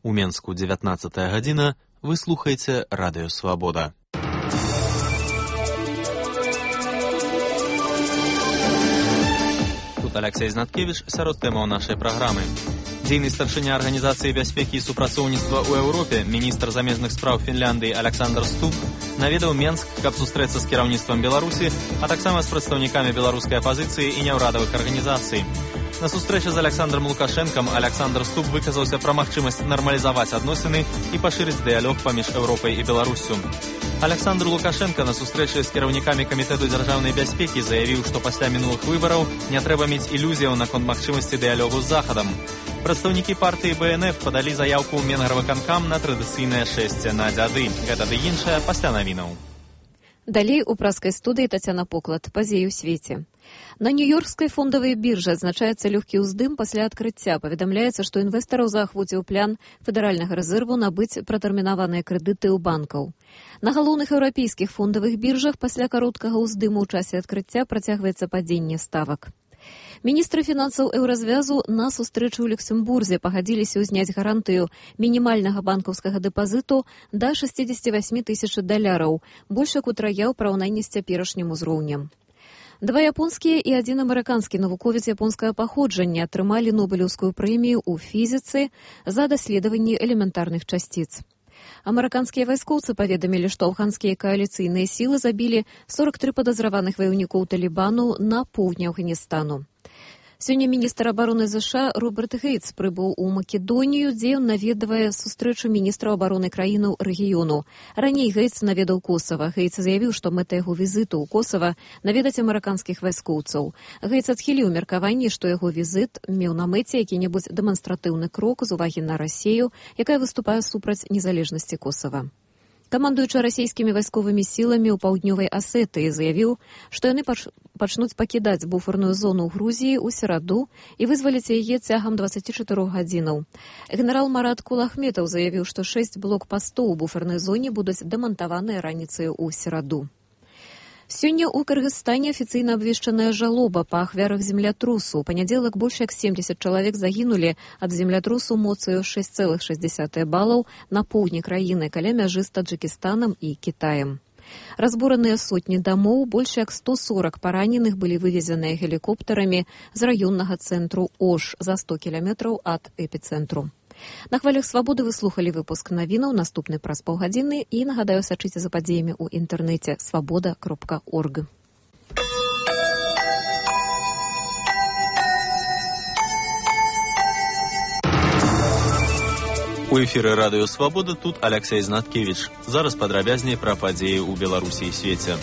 У Менску 19 гадзіна. Вы слухаеце Радыё Свабода. Тут Алексей Знаткевич сярод тэмаў нашай праграмы. Дзейны старшыня Арганізацыі бяспекі і супрацоўніцтва ў Еўропе, міністр замежных спраў Фінляндыі Александр Стуб наведаў Менск, каб сустрэцца з кіраўніцтвам Беларусі, а таксама з прадстаўнікамі беларускай апазіцыі і няўрадавых арганізацый. На сустрэчы з Александром Лукашэнкам Александр Стуб выказаўся пра магчымасць нармалізаваць адносіны і пашырыць дыялог паміж Еўропай і Беларуссю. Александр Лукашенко на сустрэчы з кіраўнікамі Камітэту дзяржаўнай бяспекі заявіў, што пасля мінулых выбараў не трэба мець ілюзіяў наконт магчымасці дыялогу з Захадам. Прадстаўнікі партыі БНФ падалі заяўку ў Менгарвыканкам на традыцыйнае шэсце на дзяды. Гэта ды іншае пасля навінаў. Далей у праскай студыі Тацяна Поклад. Падзеі ў свеце. На нью-йоркскай фондавай біржы адзначаецца лёгкі ўздым пасля адкрыцця. Паведамляецца, што інвестараў заахвоціў плян Федэральнага рэзерву набыць пратэрмінаваныя крэдыты ў банкаў. На галоўных еўрапейскіх фондавых біржах пасля кароткага ўздыму ў часе адкрыцця працягваецца падзенне ставак. Міністры фінансаў еўразвязу на сустрэчы ў Люксембурзе пагадзіліся ўзняць гарантыю мінімальнага банкаўскага дэпазіту да $68 000, больш як утрая ў параўнанні з цяперашнім узроўнем. 2 японскія і 1 амерыканскі навуковец японскага паходжання атрымалі Нобелеўскую прэмію ў фізіцы за даследаванні элементарных часціц. Амерыканскія вайскоўцы паведамілі, што афганскія кааліцыйныя сілы забілі 43 падазраваных ваяўнікоў Талібану на поўдні Афганістану. Сёння міністр абароны ЗША Роберт Гейтс прыбыў у Македонію, дзе ён наведвае сустрэчу міністраў абароны краіну рэгіёну. Раней Гейтс наведаў Косава. Гейтс заявіў, што мэта яго візіту ў Косава наведаць амерыканскіх вайскоўцаў. Гейтс адхіліў меркаванне, што яго візіт меў на мэце які-небудзь дэманстратыўны крок з увагі на Расію, якая выступае супраць незалежнасці Косава. Камандуючы расійскімі вайсковымі сіламі ў паўднёвай Асетыі заявіў, што яны пачнуць пакідаць буферную зону ў Грузіі ў сераду і вызваліць яе цягам 24 гадзінаў. Генерал Марат Кулахметаў заявіў, што 6 блокпастоў у буфернай зоне будуць дэмантаваныя раніцай у сераду. Сёння ў Кыргызстане афіцыйна абвешчаная жалоба па ахвярах землятрусу. У панядзелак больш як 70 чалавек загінулі ад землятрусу моцаю 6,6 балаў на поўдні краіны каля мяжы з Таджыкістанам і Кітаем. Разбураныя сотні дамоў, больш як 140 параненых былі вывезеныя гелікоптарамі з раённага цэнтру Ош за 100 кіламетраў ад эпіцэнтру. На хвалях Свабоды вы слухалі выпуск навінаў, наступны праз паўгадзіны, і, нагадаю, сачыце за падзеямі ў інтэрнэце свабода.орг. У эфіры Радыё Свабода, тут Алексей Знаткевич. Зараз падрабязней пра падзеі ў Беларусі і свеце.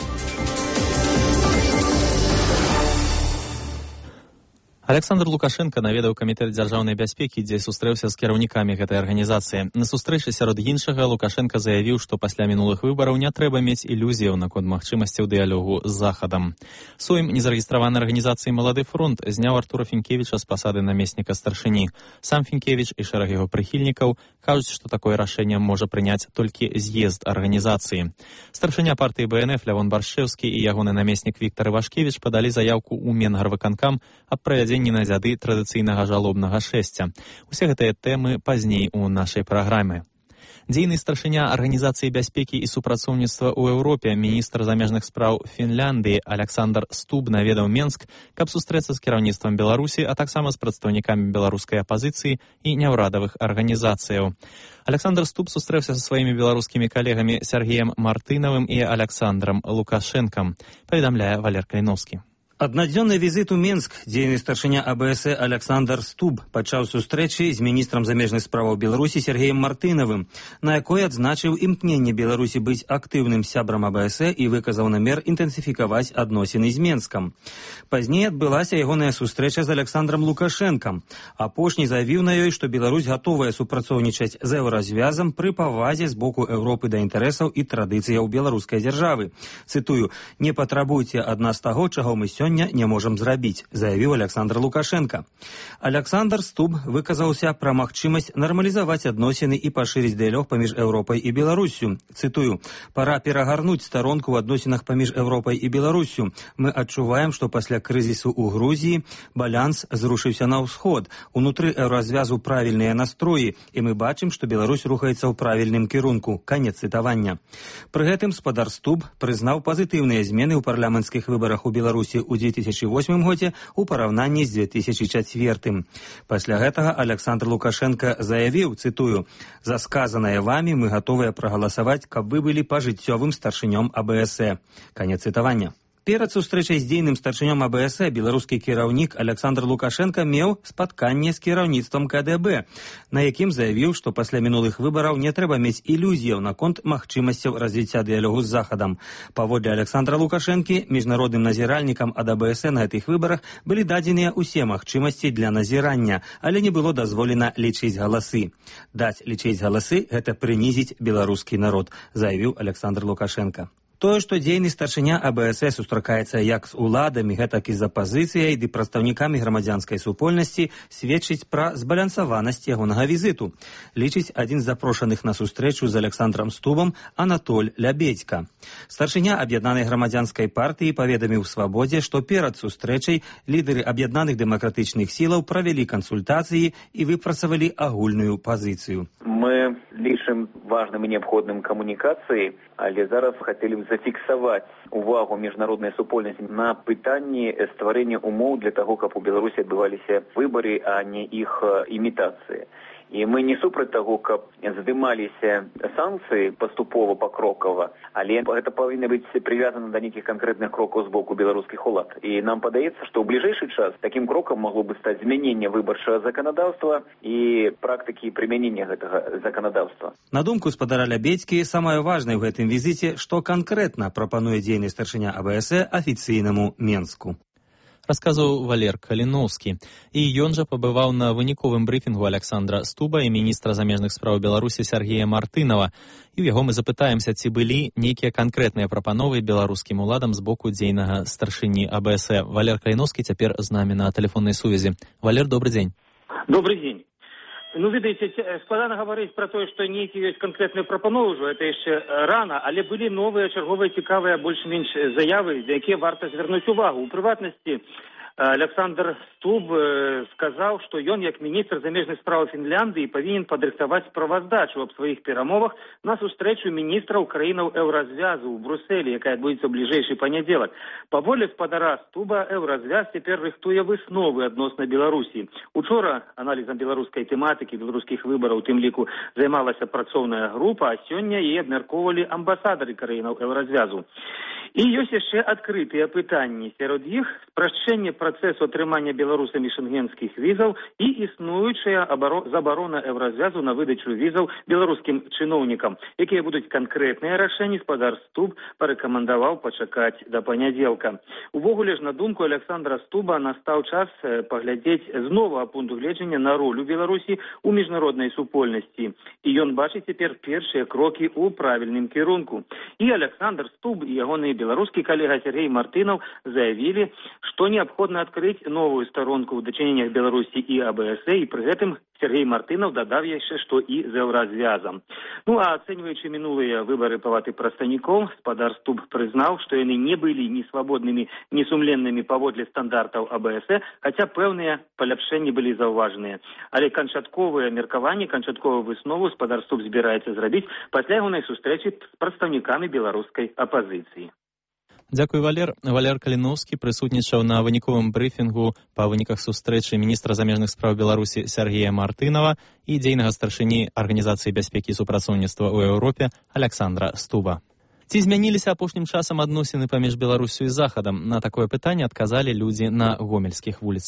Александр Лукашенко наведаў Камітэт дзяржаўнай бяспекі, дзе сустрэўся з кіраўнікамі гэтай арганізацыі. На сустрэчы сярод іншага Лукашенко заявіў, што пасля мінулых выбараў не трэба мець ілюзіяў наконт магчымасцяў дыялогу з Захадам. Сойм незарэгістраванай арганізацыі «Малады фронт» зняў Артура Фінкевіча з пасады намесніка старшыні. Сам Фінкевіч і шэраг яго прыхільнікаў кажуць, што такое рашэнне можа прыняць толькі з'езд арганізацыі. Старшыня партыі БНФ Лявон Баршчэўскі і ягоны намеснік Віктар Івашкевіч падалі заяўку ў Менгарвыканкам аб правядзенні на дзяды традыцыйнага жалобнага шэсця. Усе гэтыя тэмы пазней у нашай праграме. Дзейны старшыня Арганізацыі бяспекі і супрацоўніцтва ў Еўропе, міністр замежных спраў Фінляндыі Александр Стуб наведаў Менск, каб сустрэцца з кіраўніцтвам Беларусі, а таксама з прадстаўнікамі беларускай апазіцыі і няўрадавых арганізацыяў. Александр Стуб сустрэўся са сваімі беларускімі калегамі Сергеем Мартынавым і Александром Лукашэнкам, паведамляе Валер Каліновскі. Аднадзённы візіт у Менск дзейны старшыня АБС Александр Стуб пачаў сустрэчы з міністрам замежных справаў Беларусі Сергеем Мартынавым, на якой адзначыў імкненне Беларусі быць актыўным сябрам АБС і выказаў намер інтэнсіфікаваць адносіны з Менскам. Пазней адбылася ягоная сустрэча з Александром Лукашэнкам. Апошні заявіў на ёй, што Беларусь гатовая супрацоўнічаць з еўразвязам пры павазе з боку Еўропы да інтарэсаў і традыцыяў беларускай дзяржавы. Цытую: «Не патрабуйце ад нас таго, чаго мы сёння сёння не можам зрабіць, заявіў Александр Лукашенко. Александр Стуб выказаўся пра магчымасць нармалізаваць адносіны і пашырыць дыялог паміж Еўропай і Беларуссю. Цытую: «Пора перагарнуць старонку ў адносінах паміж Еўропай і Беларуссю. Мы адчуваем, што пасля крызісу ў Грузіі баланс зрушыўся на ўсход. Унутры еўразвязу правільныя настроі, і мы бачым, што Беларусь рухаецца ў правільным кірунку». Канец цытавання. Пры гэтым спадар Стуб прызнаў пазітыўныя змены ў парламенцкіх выбарах у Беларусі ў 2008 годзе у параўнанні з 2004. Пасля гэтага Александр Лукашенко заявіў, цытую: «За сказанае вамі мы гатовыя прагаласаваць, каб вы былі пажыццёвым старшынём АБС». Канец цытавання. Перад сустрэчай з дзейным старшынём АБС беларускі кіраўнік Александр Лукашенко меў спатканне з кіраўніцтвам КДБ, на якім заявіў, што пасля мінулых выбараў не трэба мець ілюзіяў наконт магчымасцяў развіцця дыялогу з Захадам. Паводле Александра Лукашэнкі, міжнародным назіральнікам ад АБС на гэтых выбарах былі дадзеныя ўсе магчымасці для назірання, але не было дазволена лічыць галасы. Даць лічыць галасы – гэта прынізіць беларускі народ, заявіў Александр Лукашенко. Тое, што дзейны старшыня АБС сустракаецца як з уладамі, гэтак і з апазіцыяй ды прадстаўнікамі грамадзянскай супольнасці, сведчыць пра збалансаванасць ягонага візіту, лічыць адзін з запрошаных на сустрэчу з Александром Стубам Анатоль Лябедзька. Старшыня аб'яднанай грамадзянскай партыі паведаміў Свабодзе, што перад сустрэчай лідары аб'яднаных дэмакратычных сілаў правялі кансультацыі і выпрацавалі агульную пазіцыю. Мы лічым важным і неабходным камунікацыі, але зараз хацелі б зафіксаваць увагу міжнароднай супольнасці на пытанні стварэння умоў для таго, каб у Беларусі адбываліся выбары, а не іх імітацыі. І мы не супраць таго, каб здымаліся санкцыі паступова, пакрокава, але гэта павінна быць прывязана да нейкіх канкрэтных крокаў з боку беларускіх улад. І нам падаецца, што ў бліжэйшы час такім крокам магло бы стаць змяненне выбарчага заканадаўства і практыкі прымянення гэтага заканадаўства. На думку спадара Лябедзькі, самае важнае ў гэтым візіце, што канкрэтна прапануе дзейны старшыня АБС афіцыйнаму Менску. Расказаў Валер Каліноўскі. І ён жа пабываў на выніковым брыфінгу Александра Стуба і міністра замежных спраў Беларусі Сергея Мартынова. І ў яго мы запытаемся, ці былі нейкія канкрэтныя прапановы беларускім уладам з боку дзейнага старшыні АБС. Валер Каліноўскі цяпер з намі на тэлефоннай сувязі. Валер, добрый дзень. Добрый дзень. Ну, ведаеце, складана гаварыць пра тое, што нейкія ёсць канкрэтныя прапановы ўжо, гэта яшчэ рана, але былі новыя чарговыя цікавыя больш-менш заявы, за якія варта звярнуць увагу. У прыватнасці Александр Стуб сказаў, што ён, як міністр замежных спраў Фінляндыі, павінен падрыхтаваць справаздачу аб сваіх перамовах на сустрэчу міністраў краінаў еўразвязу ў Брусэлі, якая адбудзецца ў бліжэйшы панядзелак. Паводле спадара Стуба, еўразвяз цяпер рыхтуе высновы адносна Беларусі. Учора аналізам беларускай тэматыкі, беларускіх выбараў, у тым ліку, займалася працоўная група, а сёння яе абмяркоўвалі амбасадары краінаў еўразвязу. І ёсць яшчэ адкрытыя пытанні. Сярод іх спрашчэнне працэсу атрымання беларусамі шэнгенскіх візаў і існуючая забарона еўразвязу на выдачу візаў беларускім чыноўнікам. Якія будуць канкрэтныя рашэнні, спадар Стуб парэкамандаваў пачакаць да панядзелка. Увогуле ж, на думку Александра Стуба, настаў час паглядзець з новага пункту гледжання на ролю Беларусі ў міжнароднай супольнасці. І ён бачыць цяпер першыя крокі ў правільным кірунку. І Александр Стуб і ягоны беларускі калега Сергей Мартынов заявілі, што неабходна адкрыць новую старонку ў дачыненнях Беларусі і АБС, і пры гэтым Сергей Мартынов дадаў яшчэ, што і з еўразвязам. Ну, а ацэньваючы мінулыя выбары палаты прадстаўнікоў, спадар Стуб прызнаў, што яны не былі ні свабоднымі, ні сумленнымі паводле стандартаў АБС, хаця пэўныя паляпшэнні былі заўважаныя. Але канчатковыя меркаванні, канчатковую выснову спадар Стуб збіраецца зрабіць пасля ягонай сустрэчы з прадстаўнікамі беларускай апазіцыі. Дзякуй, Валер. Валер Каліноўскі прысутнічаў на выніковым брыфінгу па выніках сустрэчы міністра замежных спраў Беларусі Сергея Мартынова і дзейнага старшыні Арганізацыі бяспекі і супрацоўніцтва ў Еўропе Александра Стуба. Ці змяніліся апошнім часам адносіны паміж Беларусю і Захадам? На такое пытанне адказалі людзі на гомельскіх вуліцах.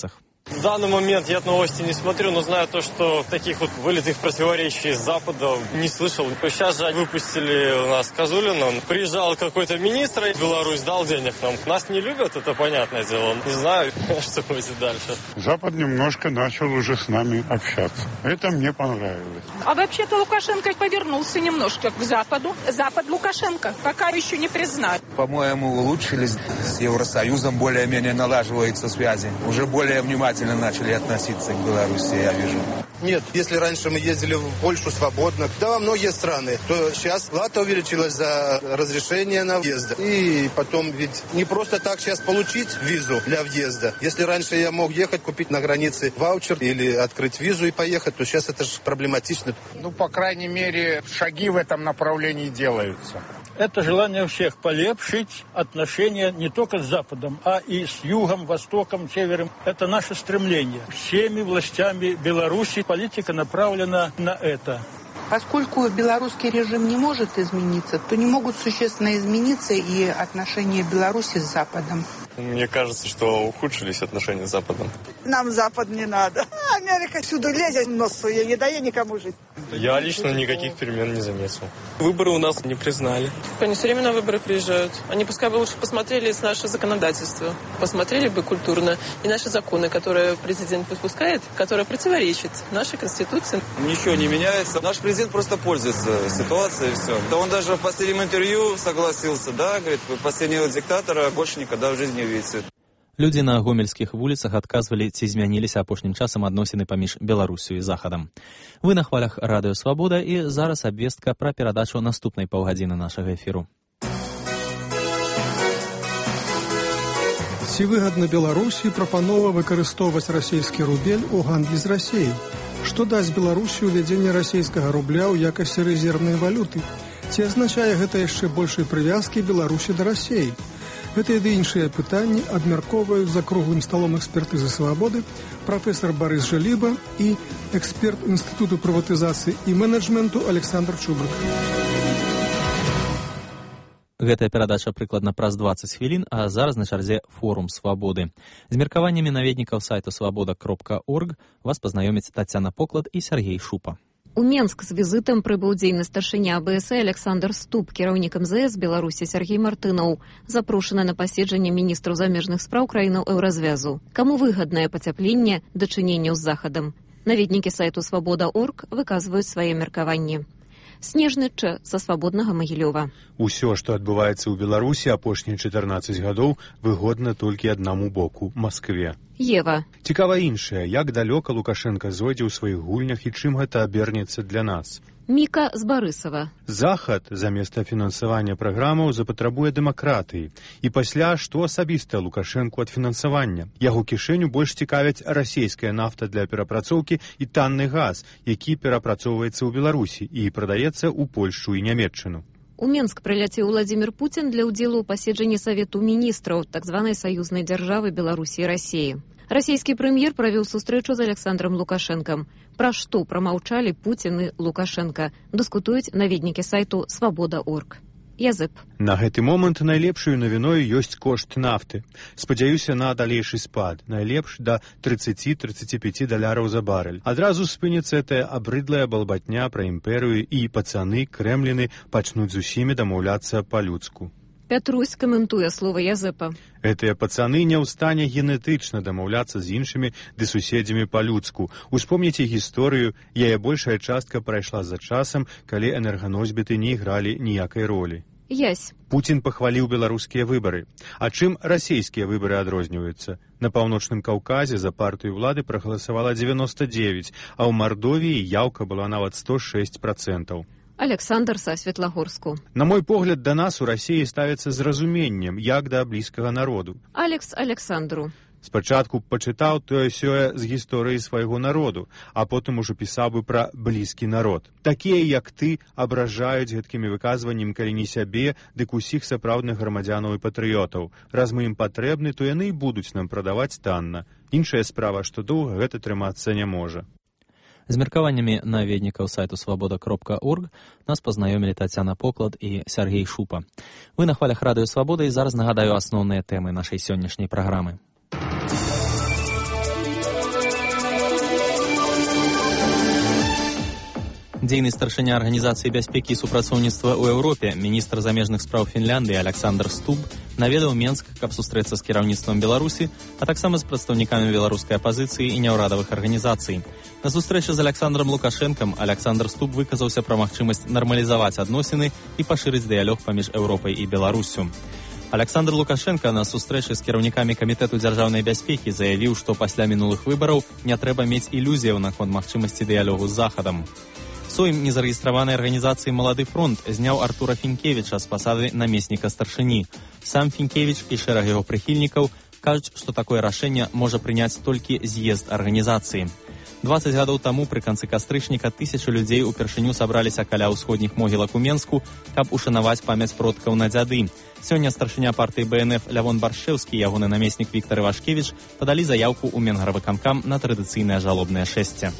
В данный момент я новости не смотрю, но знаю то, что таких вот вылитых противоречий с Запада не слышал. Сейчас же выпустили у нас Козулина. Приезжал какой-то министр в Беларусь, дал денег нам. Нас не любят, это понятное дело. Не знаю, что будет дальше. Запад немножко начал уже с нами общаться. Это мне понравилось. А вообще-то Лукашенко повернулся немножко к Западу. Запад Лукашенко пока еще не признали. По-моему, улучшились. С Евросоюзом более-менее налаживаются связи. Уже более внимательно начали относиться к Беларуси, я вижу. Нет, если раньше мы ездили в Польшу свободно, да во многие страны, то сейчас плата увеличилась за разрешение на въезд. И потом ведь не просто так сейчас получить визу для въезда. Если раньше я мог ехать, купить на границе ваучер или открыть визу и поехать, то сейчас это же проблематично. По крайней мере, шаги в этом направлении делаются. Это желание всех полепшить отношения не только с Западом, а и с Югом, Востоком, Севером. Это наше стремление. Всеми властями Беларуси политика направлена на это. Поскольку белорусский режим не может измениться, то не могут существенно измениться и отношения Беларуси с Западом. Мне кажется, что ухудшились отношения с Западом. Нам Запад не надо. Америка всюду лезет, нос свой не дает никому жить. Я лично никаких перемен не заметил. Выборы у нас не признали. Они все время на выборы приезжают. Они пускай бы лучше посмотрели наше законодательство, посмотрели бы культурно и наши законы, которые президент выпускает, которые противоречат нашей Конституции. Ничего не меняется. Наш президент просто пользуется ситуацией и все. Да он даже в последнем интервью согласился, да, говорит, последнего диктатора больше никогда в жизни не увидите. Людзі на гомельскіх вуліцах адказвалі, ці змяніліся апошнім часам адносіны паміж Беларусю і Захадам. Вы на хвалях Радыё Свабода, і зараз абвестка пра перадачу наступнай паўгадзіны нашага эфіру. Ці выгадна Беларусі прапанова выкарыстоўваць расійскі рубель у гандлі з Расіяй? Што дасць Беларусі ўвядзенне расійскага рубля ў якасці рэзервнай валюты? Ці азначае гэта яшчэ большай прывязкі Беларусі да Расіі? Гэта і іншыя пытанні абмяркоўваюць за круглым сталом экспертызы свабоды прафесор Барыс Жаліба і эксперт Інстытуту прыватызацыі і менеджменту Александр Чубрык. Гэтая перадача прыкладна праз 20 хвілін, а зараз на чарзе форум свабоды. З меркаваннямі наведнікаў сайту свабода.орг вас пазнаёмяць Тацяна Поклад і Сергей Шупа. У Менск з візітам прыбыў дзейны старшыня АБС Александр Стуб, кіраўнік МЗС Беларусі Сергей Мартынаў, запрошаны на паседжанне міністраў замежных спраў краінаў Еўразвязу. Каму выгаднае пацяпленне дачыненняў з Захадам? Наведнікі сайту Свабода.орг выказваюць свае меркаванні. Снежны Ч са свабоднага Магілёва. Усё, што адбываецца ў Беларусі апошнія 14 гадоў, выгодна толькі аднаму боку – Маскве. Ева. Цікава іншае, як далёка Лукашенка зойдзе ў сваіх гульнях і чым гэта абернецца для нас. Міка з Барысава. Захад замест фінансавання праграмаў запатрабуе дэмакратыі. І пасля, што асабіста Лукашэнку ад фінансавання? Яго кішэню больш цікавяць расійская нафта для перапрацоўкі і танны газ, які перапрацоўваецца ў Беларусі і прадаецца ў Польшчу і Нямецчыну. У Менск прыляцеў Владзімір Пуцін для ўдзелу ў паседжанні Савету міністраў так званай саюзнай дзяржавы Беларусі і Расіі. Расійскі прэм'ер правёў сустрэчу з Александром Лукашэнкам. Пра што прамаўчалі Пуцін і Лукашэнка, дыскутуюць наведнікі сайту Свабода.орг. Язэп. На гэты момант найлепшаю навіною ёсць кошт нафты. Спадзяюся на далейшы спад, найлепш да 30-35 даляраў за барэль. Адразу спыніцца гэтая абрыдлая балбатня пра імперыю і пацаны, крэмліны пачнуць з усімі дамаўляцца па-людску. Пятрусь каментуе слова Язэпа. Гэтыя пацаны не ў стане генетычна дамаўляцца з іншымі ды суседзямі па-людску. Успомніце гісторыю, яе большая частка прайшла за часам, калі энерганосьбіты не ігралі ніякай ролі. Ясь. Пуцін пахваліў беларускія выбары. А чым расійскія выбары адрозніваюцца? На Паўночным Каўказе за партыю ўлады прагаласавала 99, а ў Мардовіі яўка была нават 106%. Александр са Светлагорску. На мой погляд, да нас у Расіі ставіцца з разуменнем, як да блізкага народу. Алекс Александру. Спачатку пачытаў тое-сёе з гісторыі свайго народу, а потым ужо пісаў бы пра блізкі народ. Такія, як ты, абражаюць гэткімі выказваннем калі не сябе, дык усіх сапраўдных грамадзянаў і патрыётаў. Раз мы ім патрэбны, то яны і будуць нам прадаваць танна. Іншая справа, што доўга гэта трымацца не можа. З меркаваннямі наведнікаў сайту свабода.орг нас пазнаёмілі Тацяна Поклад і Сергей Шупа. Вы на хвалях Радыё Свабода, і зараз нагадаю асноўныя тэмы нашай сённяшняй праграмы. Дзейны старшыня Арганізацыі бяспекі і супрацоўніцтва ў Еўропе, міністр замежных спраў Фінляндыі Александр Стуб наведаў Менск, каб сустрэцца з кіраўніцтвам Беларусі, а таксама з прадстаўнікамі беларускай апазіцыі і няўрадавых арганізацый. На сустрэчы з Александром Лукашэнкам Александр Стуб выказаўся пра магчымасць нармалізаваць адносіны і пашырыць дыялог паміж Еўропай і Беларуссю. Александр Лукашенко на сустрэчы з кіраўнікамі Камітэту дзяржаўнай бяспекі заявіў, што пасля мінулых выбараў не трэба мець ілюзіяў наконт магчымасці дыялогу з Захадам. Сойм незарэгістраванай арганізацыі «Малады фронт» зняў Артура Фінкевіча з пасады намесніка старшыні. Сам Фінкевіч і шэраг яго прыхільнікаў кажуць, што такое рашэнне можа прыняць толькі з'езд арганізацыі. 20 гадоў таму пры канцы кастрычніка 1000 людзей упершыню сабраліся каля ўсходніх могілак у Менску, каб ушанаваць памяць продкаў на дзяды. Сёння старшыня партыі БНФ Лявон Баршчэўскі і ягоны намеснік Віктар Івашкевіч падалі заяўку ў Менгарвыканкам на традыцыйнае жалобнае шэсце.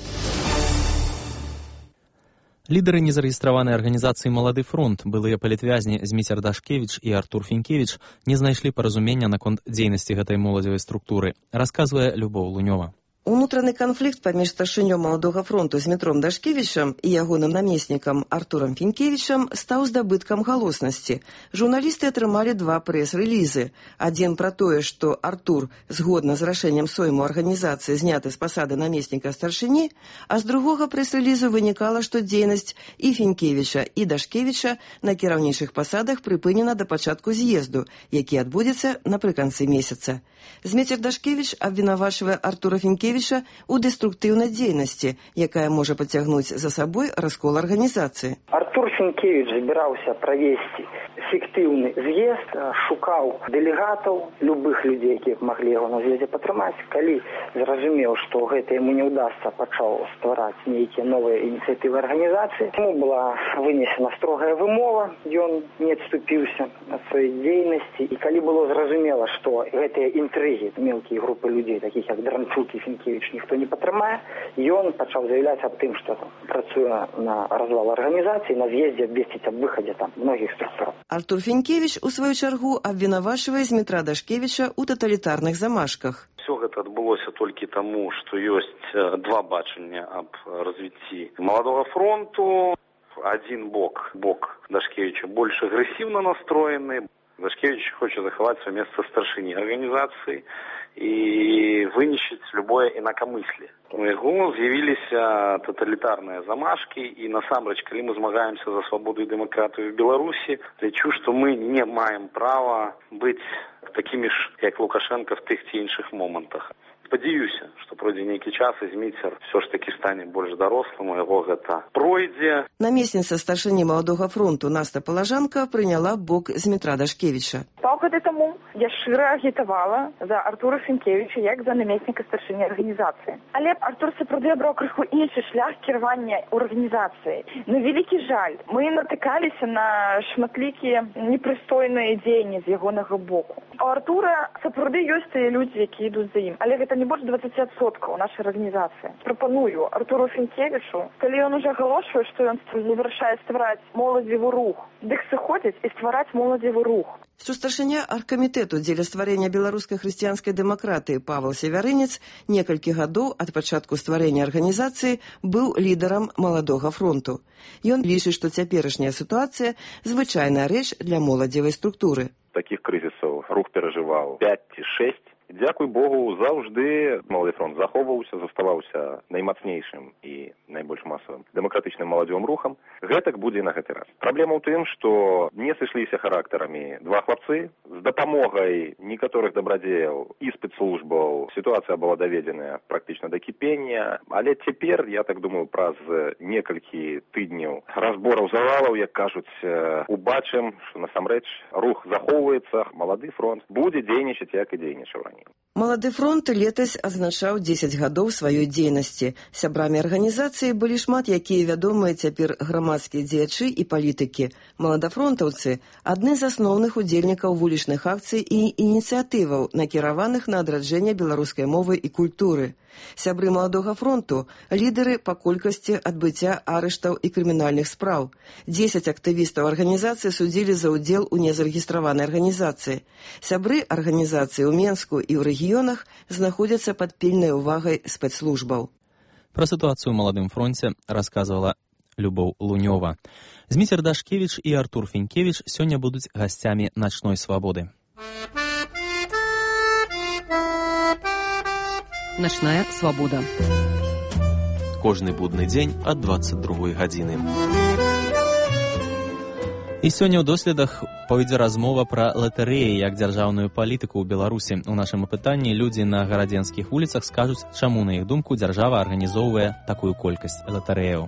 Лідары незарэгістраванай арганізацыі «Малады фронт», былыя палітвязні Зміцер Дашкевіч і Артур Фінкевіч, не знайшлі паразумення наконт дзейнасці гэтай моладзевай структуры, расказвае Любоў Лунёва. Унутраны канфлікт паміж старшынём Маладога фронту Змітром Дашкевічам і ягоным намеснікам Артурам Фінкевічам стаў здабыткам галоснасці. Журналісты атрымалі 2 прэс-рэлізы. Адзін пра тое, што Артур, згодна з рашэннем сойму арганізацыі, зняты з пасады намесніка старшыні, а з другога прэс-рэлізу вынікала, што дзейнасць і Фінкевіча, і Дашкевіча на кіраўнічых пасадах прыпынена да пачатку з'езду, які адбудзецца напрыканцы месяца. Зміцер Дашкевіч абвінавачвае Артура Фінкевіча у дэструктыўнай дзейнасці, якая можа пацягнуць за сабой раскол арганізацыі. Артур Фінкевіч збіраўся правесці фіктыўны з'езд, шукаў дэлегатаў, любых людзей, якія маглі яго на з'ездзе падтрымаць. Калі зразумеў, што гэта яму не ўдасца, пачаў ствараць нейкія новыя ініцыятывы арганізацыі. Яму была вынесена строгая вымова, ён не адступіўся ад сваёй дзейнасці. І калі было зразумела, што гэтыя інтрыгі, мелкія групы людзей, такіх як Дранчук і Фінкевіч, ніхто не падтрымае, ён пачаў заявляць аб тым, што працуе на развал арганізацыі, на з'ездзе абвесціць аб выхадзе там многіх структураў. Артур Фінкевіч, у сваю чаргу, абвінавачвае Змітра Дашкевіча ў таталітарных замашках. Все гэта адбылося толькі таму, што ёсць 2 бачання аб развіцці Маладога фронту. Адзін бок Дашкевіча больш агрэсіўна настроены. Дашкевіч хоча захаваць сваё месца старшыні арганізацыі і вынішчыць любое інакамысле. У яго з'явіліся таталітарныя замашкі, і насамрэч, калі мы змагаемся за свабоду і дэмакратыю в Беларусі, лічу, што мы не маем права быць такімі ж, як Лукашенко, в тых ці іншых момантах. Спадзяюся, што пройдзе нейкі час, і Зміцер все ж такі стане больш дарослым, у яго гэта пройдзе. Намесніца старшыні Маладога фронту Наста Палажанка прыняла бок Змітра Дашкевіча. Паўгады таму я шчыра агітавала за Артура Фінкевіча як за намесніка старшыні арганізацыі. Але Артур сапраўды абраў крыху іншы шлях кіравання арганізацыяй. На вялікі жаль, мы натыкаліся на шматлікія непрыстойныя дзеянні з ягонага боку. У Артура сапраўды ёсць тыя людзі, якія ідуць за ім, але гэта не больш 20% нашай арганізацыі. Прапаную Артуру Фінкевічу, калі ён уже агалошвае, што ён вырашае ствараць моладзевы рух, дык сыходзіць і ствараць моладзевы рух. Старшыня аргкамітэту дзеля стварэння беларускай хрысціянскай дэмакратыі Павел Севярынец некалькі гадоў ад пачатку стварэння арганізацыі быў лідарам Маладога фронту. Ён лічыць, што цяперашняя сітуацыя звычайная рэч для моладзевай структуры. Такіх крызісаў рух перажываў 5 ці 6. Дзякуй Богу, заўжды Малады фронт захоўваўся, заставаўся наймацнейшым і найбольш масавым дэмакратычным маладзёвым рухам. Гэтак будзе і на гэты раз. Праблема ў тым, што не сышліся характарамі 2 хлапцы. З дапамогай некаторых дабрадзеяў і спецслужбаў сітуацыя была даведзеная практычна да кіпення. Але цяпер, я так думаю, праз некалькі тыдняў разбораў завалаў, як кажуць, убачым, што насамрэч рух захоўваецца, Малады фронт будзе дзейнічаць, як і дзейнічаў раней. Малады фронт летась адзначаў 10 гадоў сваёй дзейнасці. Сябрамі арганізацыі былі шмат якія вядомыя цяпер грамадскія дзеячы і палітыкі. Маладафронтаўцы – адны з асноўных удзельнікаў вулічных акцый і ініцыятываў, накіраваных на адраджэнне беларускай мовы і культуры. Сябры Маладога фронту – лідары па колькасці адбыцця арыштаў і крымінальных спраў. 10 актывістаў арганізацыі судзілі за ўдзел у незарэгістраванай арганізацыі. Сябры арганізацыі ў Менску і ў рэгіёнах знаходзяцца пад пільнай увагай спецслужбаў. Пра сітуацыю ў Маладым фронце расказвала Любоў Лунёва. Зміцер Дашкевіч і Артур Фінкевіч сёння будуць гасцямі «Начной свабоды». Начная свабода. Кожны будны дзень ад 22 гадзіны. І сёння ў доследах пойдзе размова пра латарэі як дзяржаўную палітыку ў Беларусі. У нашым апытанні людзі на гарадзенскіх вуліцах скажуць, чаму, на іх думку, дзяржава арганізоўвае такую колькасць латарэяў.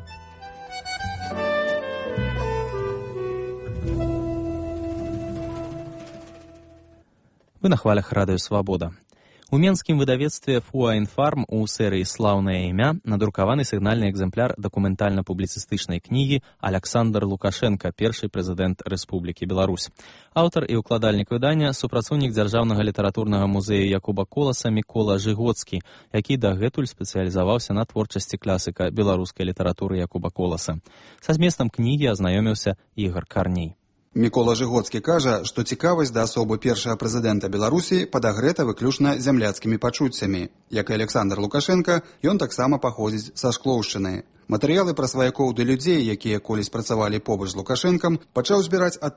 Вы на хвалях радыё «Свабода». У менскім выдавецтве «Фуа Інфарм» у серыі «Слаўнае імя» надрукаваны сігнальны экземпляр дакументальна-публіцыстычнай кнігі «Аляксандр Лукашенка, першы прэзідэнт Рэспублікі Беларусь». Аўтар і ўкладальнік выдання – супрацоўнік Дзяржаўнага літаратурнага музея Якуба Коласа Мікола Жыгоцкі, які дагэтуль спецыялізаваўся на творчасці класіка беларускай літаратуры Якуба Коласа. Са зместам кнігі азнаёміўся Ігар Карней. Мікола Жыгоцкі кажа, што цікавасць да асобы першага прэзідэнта Беларусі падагрэта выключна зямляцкімі пачуццямі. Як і Александр Лукашенка, ён таксама паходзіць са Шклоўшчыны. Матэрыялы пра сваякоў ды людзей, якія колісь працавалі побач з Лукашэнкам, пачаў збіраць ад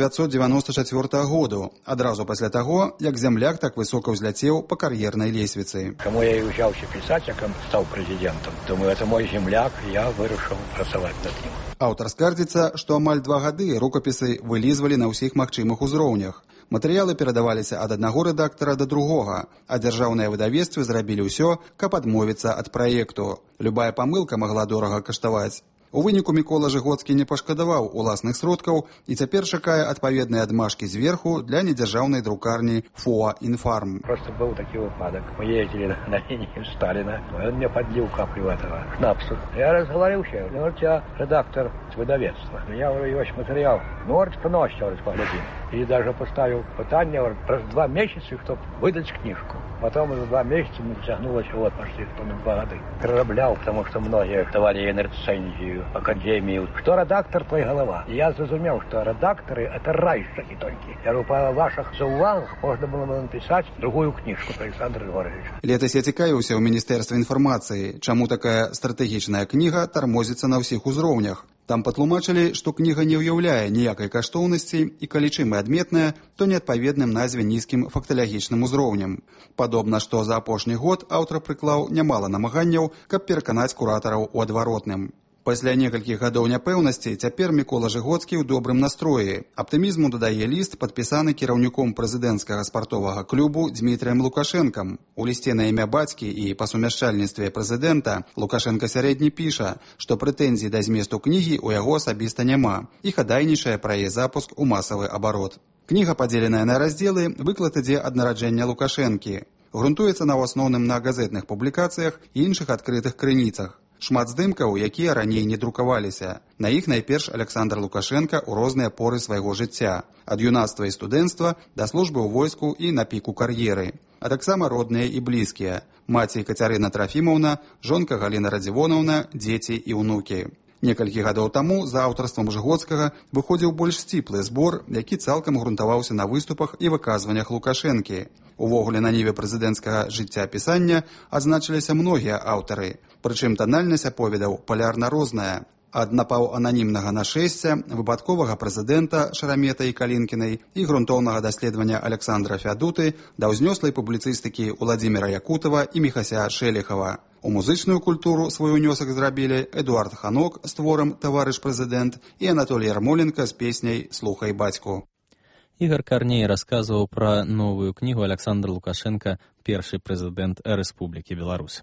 1994 году, адразу пасля таго, як земляк так высока ўзляцеў па кар'ернай лесвіцы. Каму я і ўзяўся пісаць, як ён стаў прэзідэнтам. Думаю, это мой земляк, я вырашыў працаваць над ім. Аўтар скардзіцца, што амаль 2 гады рукапісы вылізвалі на ўсіх магчымых узроўнях. Матэрыялы перадаваліся ад аднаго рэдактара да другога, а дзяржаўныя выдавецтвы зрабілі ўсё, каб адмовіцца ад праекту. Любая памылка магла дорага каштаваць. У выніку Мікола Жыгоцкі не пашкадаваў уласных сродкаў і цяпер чакае адпаведныя адмашкі зверху для недзяржаўнай друкарні «Фуа Інфарм». Просто быў такі выпадак. Мы ездили на лінію Сталина, он мне подлил каплю этого шнапсу. Я разговорился, ну, у тебя редактор выдавецтва. Я говорю, есть материал. Ну, говорит, поносит, говорит, погляди. И даже поставил пытание, говорит, просто 2 месяца, чтобы выдать книжку. Потом за 2 месяца не тягнулось, вот, почти 2 года. Перероблял, потому что многие давали рецензию, академию. Что редактор, твоя голова. И я зрозумел, что редакторы это райщики только. Я говорю, по ваших заувагах можно было бы написать другую книжку про Александра Григорьевича. Летась я цікавіўся ў Міністэрстве інфармацыі, чаму такая стратэгічная кніга тармозіцца на ўсіх узроўнях. Там патлумачылі, што кніга не ўяўляе ніякай каштоўнасці і, калі чым і адметная, то неадпаведным назве нізкім факталагічным узроўнем. Падобна, што за апошні год аўтар прыклаў нямала намаганняў, каб пераканаць куратараў у адваротным. Пасля некалькіх гадоў няпэўнасці цяпер Мікола Жыгоцкі ў добрым настроі. Аптымізму дадае ліст, падпісаны кіраўніком прэзідэнцкага спартовага клубу Дзмітрыем Лукашэнкам. У лісце на імя бацькі і па сумяшчальніцтве прэзідэнта Лукашэнка сярэдні піша, што прэтэнзій да зместу кнігі ў яго асабіста няма і хадайнічае пра яе запуск у масавы абарот. Кніга, падзеленая на раздзелы, выклад ідзе ад нараджэння Лукашэнкі. Грунтуецца на ў асноўным на газетных публікацыях і іншых адкрытых крыніцах. Шмат здымкаў, якія раней не друкаваліся. На іх найперш Александр Лукашенка ў розныя поры свайго жыцця. Ад юнацтва і студэнцтва да службы ў войску і на піку кар'еры. А таксама родныя і блізкія. Маці Кацярына Трафімаўна, жонка Галіна Радзівонаўна, дзеці і ўнукі. Некалькі гадоў таму за аўтарствам Жыгоцкага выходзіў больш сціплы збор, які цалкам грунтаваўся на выступах і выказваннях Лукашэнкі. Увогуле на ніве прэзідэнцкага жыццяапісання адзначыліся многія аўтары, прычым танальнасць аповедаў палярна розная. Ад напаўананімнага нашэсця, выпадковага прэзідэнта Шарамета і Калінкінай і грунтоўнага даследавання Александра Фядуты да ўзнёслай публіцыстыкі Уладзіміра Якутава і Міхася Шэлехава. У музычную культуру свой унёсак зрабілі Эдуард Ханок з творам «Таварыш прэзідэнт» і Анатолій Ярмоленка з песняй «Слухай бацьку». Ігар Карней расказваў пра новую кнігу Александр Лукашенка, першы прэзідэнт Рэспублікі Беларусь.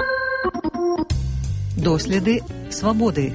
Доследы свабоды.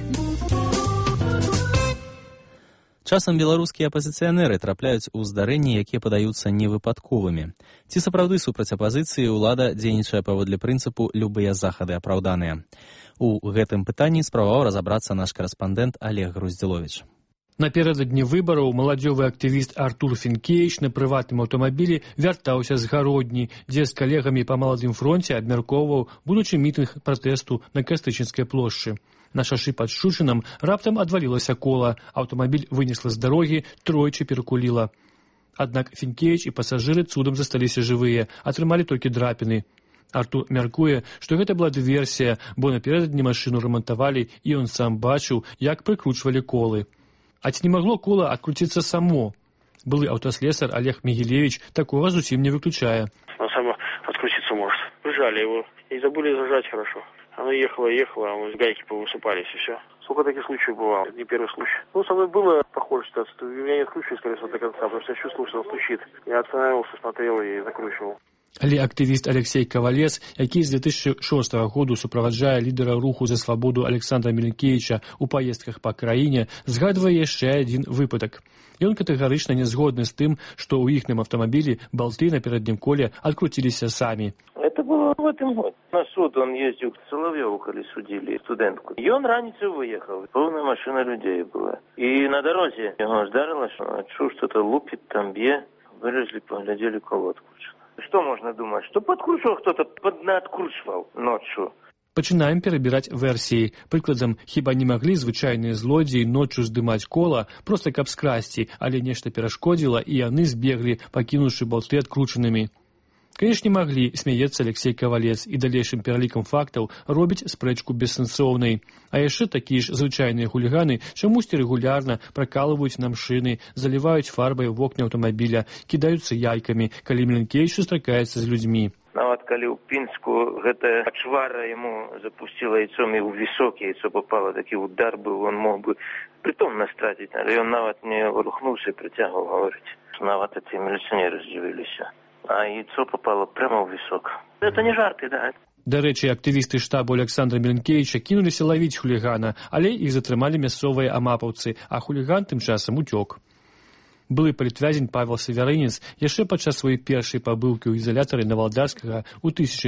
Часам беларускія апазіцыянеры трапляюць у здарэнні, якія падаюцца невыпадковымі. Ці сапраўды супраць апазіцыі ўлада дзейнічае паводле прынцыпу «любыя захады апраўданыя». У гэтым пытанні спрабаваў разабрацца наш карэспандэнт Олег Груздзіловіч. Наперададні выбараў маладзёвы актывіст Артур Фінкевіч на прыватным аўтамабілі вяртаўся з Гародні, дзе з калегамі па маладым фронце абмяркоўваў будучы мітынг пратэсту на Кастычынскай плошчы. На шашы пад Шчучынам раптам адвалілася кола, аўтамабіль вынесла з дарогі, тройчы перакуліла. Аднак Фінкевіч і пасажыры цудам засталіся жывыя, атрымалі толькі драпіны. Артур мяркуе, што гэта была дыверсія, бо напярэдадні машыну рамантавалі, і ён сам бачыў, як прыкручвалі колы. А ці не магло кола адкруціцца само? Былы аўтаслесар Олег Мигелевич такого зусім не выключае. Оно само открутиться может. Прижали его и забыли зажать хорошо. Оно ехало, а вот гайки повысыпались и все. Сколько таких случаев бывало? Это не первый случай. Со мной было похоже ситуация. Я не откручиваю, скорее всего, до конца, потому что я чувствовал, что он стучит. Я остановился, смотрел и закручивал. Але актывіст Алексей Кавалец, які з 2006 году суправаджае лідара руху за свабоду Александра Мілінкевіча ў паездках па краіне, згадвае яшчэ адзін выпадак. Ён катэгарычна не згодны з тым, што ў іхным аўтамабілі балты на пераднім коле адкруціліся самі. Это было в этом году. На суд он ездил к Соловьеву, коли судили студентку. И он раницей выехал. Полная машина людей была. И на дороге его ударило, что что-то лупит, там бьет. Вылезли, поглядели, кого откручивал. Что можно думать? Что подкручивал кто-то, поднооткручивал ночью. Пачынаем перабіраць версіі. Прыкладам, хіба не маглі звычайныя злодзеі ноччу здымаць кола, проста каб скрасці, але нешта перашкодзіла, і яны збеглі, пакінуўшы балты адкручанымі. Канешне, маглі, смяецца Алексей Кавалец, і далейшым пералікам фактаў робіць спрэчку бессэнсоўнай. А яшчэ такія ж звычайныя хуліганы чамусьці рэгулярна пракалваюць нам шыны, заліваюць фарбай вокны аўтамабіля, кідаюцца яйкамі, калі Мілінкевіч сустракаецца з людзьмі. Нават калі ў Пінску гэтая чвара яму запустила яйцом і ў вісок яйцо попало, такі удар быў, он мог бы притомна страціць, але ён нават не рухнуўся і прыцягваў гаворыць. Нават эти міліцыянеры здзівіліся. А яйцо попало прямо в висок. Это не жарты, да. Дарэчы, актывісты штабу Александра Мілінкевіча кінуліся лавіць хулігана, але іх затрымалі мясцовыя амапаўцы, а хуліган тым часам уцёк. Былы палітвязень Павел Северынец яшчэ падчас сваёй першай пабыўкі ў ізалятары Навалдарскага ў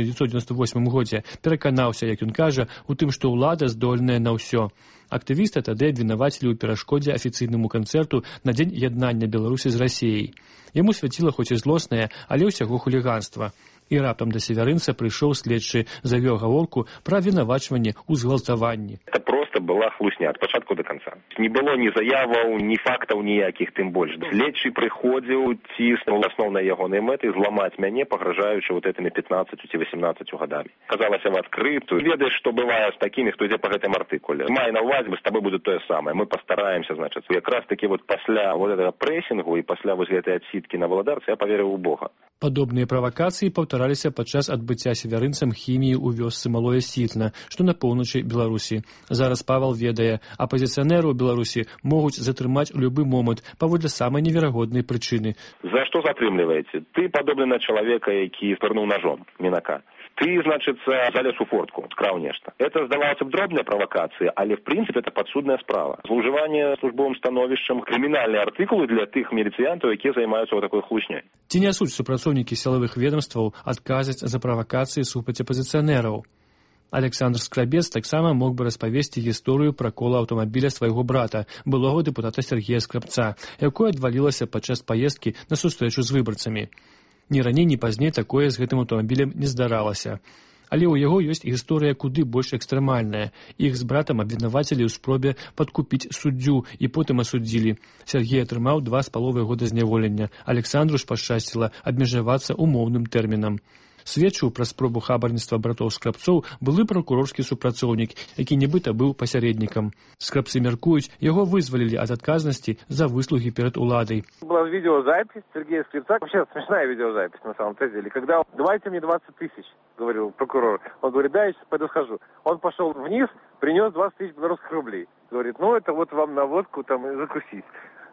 1998 годзе пераканаўся, як ён кажа, у тым, што ўлада здольная на ўсё. Актывіста тады абвінавацілі ў перашкодзе афіцыйнаму канцэрту на дзень яднання Беларусі з Расіяй. Яму свяціла хоць і злоснае, але ўсяго хуліганства. І раптам да Северынца прыйшоў следчы, завёў гаворку пра абвінавачванне ў згвалтаванні. Это просто была хлусня ад пачатку до конца. Не было ні заяваў, ні фактаў ніякіх, тым больш. Следчы прыходзіў, ціснуў асноўнай ягонай мэтай зламаць мяне, пагражаючы вот этими 15 ці 18 гадамі. Казалася в адкрытую. Ведаеш, што бывае з такімі, хто ідзе па гэтым артыкуле. Май на ўвазе, з табой будет тое самае. Мы пастараемся, значыць. Якраз таки вот пасля вот этого прэсінгу і пасля вот гэтай адсідкі на Валадарцы я паверыў у Бога. Падобныя правакацыі паўтараліся падчас адбыцця Северынцам хіміі ў вёсцы Малое Сітна, што на поўначы Беларусі. Зараз Павел ведае, апазіцыянеры ў Беларусі могуць затрымаць у любы момант паводле самай неверагоднай прычыны. За што затрымліваеце? Ты падобны на чалавека, які спырнуў ножом мінака. Ты, значыцца, залез у фортку, скраў нешта. Это, здавалася б, дробная правакацыя, але, в прынцыпе, это падсудная справа. Злоўжыванне службовым становішчам, крымінальныя артыкулы для тых міліцыянтаў, якія займаюцца вот такой хлусняй. Ці нясуць супрацоўнікі сілавых ведомстваў адказаць за правакацыі супраць апазіцыянераў? Александр Скрабец таксама мог бы распавесці гісторыю пра кола аўтамабіля свайго брата, былога дэпутата Сергея Скрабца, якое адвалілася падчас паездкі на сустрэчу з выбарцамі. Ні раней, ні пазней такое з гэтым аўтамабілем не здаралася. Але ў яго ёсць гісторыя куды больш экстрэмальная. Іх з братам абвінавацілі ў спробе падкупіць суддзю і потым асудзілі. Сергей атрымаў 2,5 года зняволення. Александру ж пашчасціла абмежавацца умоўным тэрмінам. Сведчыў пра спробу хабарніцтва братоў Скрабцоў былы пракурорскі супрацоўнік, які нібыта быў пасярэднікам. Скрабцы мяркуюць, яго вызвалілі ад адказнасці за выслугі перед уладай. Была видеозапись Сергея Скрипца, вообще смешная видеозапись на самом-то деле, когда «давайте мне 20 тысяч», говорил прокурор. Он говорит: да, я сейчас пойду схожу. Он пошел вниз, принес 20 тысяч белорусских рублей. Говорит: ну это вот вам на водку там и закусить.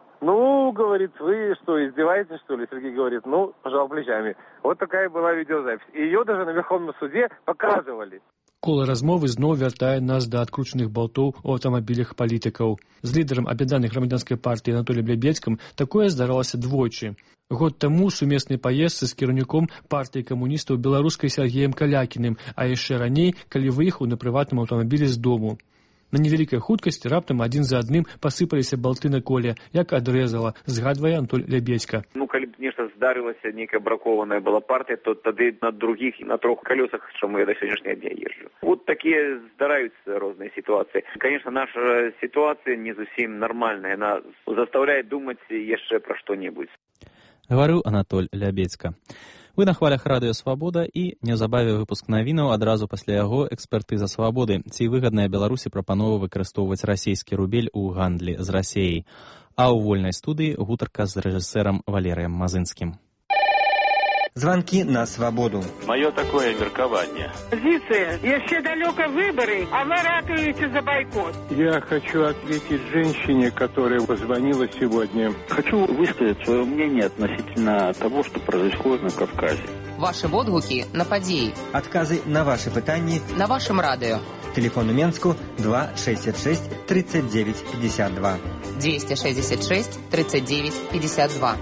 Ну, говорит, вы что, издеваетесь, что ли? Сергей говорит: ну, пожал плечами. Вот такая была видеозапись. И ее даже на Верховном суде показывали. Кола размовы зноў вяртае нас да адкручаных балтоў у аўтамабілях палітыкаў. З лідарам аб'яднанай грамадзянскай партыі Анатоліем Лябедзькім такое здаралася двойчы. Год таму сумеснай паездцы з кіраўніком партыі камуністаў беларускай Сергеем Калякіным, а яшчэ раней, калі выехаў на прыватным аўтамабілі з дому. На невялікай хуткасці раптам адзін за адным пасыпаліся балты на коле, як адрэзала, згадвае Антоль Лябедзька. Ну, калі б нешта здарылася, нейкая бракованая была партыя, то тады на другіх, на 3 колесах, чаму я до сённяшняга дня езжу. Вот такія здараюцца розныя сітуацыі. Конечно, наша сітуацыя не зусім нармальная, она заставляе думаць яшчэ пра што-небудзь. Гаварыў Анатоль Лябедзька. Вы на хвалях радыё «Свабода» і неўзабаве выпуск навінаў, адразу пасля яго экспертыза «Свабоды». Ці выгадная Беларусі прапанова выкарыстоўваць расійскі рубель у гандлі з Расіяй. А ў вольнай студыі гутарка з рэжысэрам Валерыем Мазынскім. Звонки на свободу. Мое такое меркование. Позиция. Еще далеко выборы, а вы ратуете за бойкот. Я хочу ответить женщине, которая позвонила сегодня. Хочу высказать свое мнение относительно того, что происходит на Кавказе. Ваши водгуки на подеи. Отказы на ваши пытания. На вашем радио. Телефон у Менску 266 39 52. 266 39 52.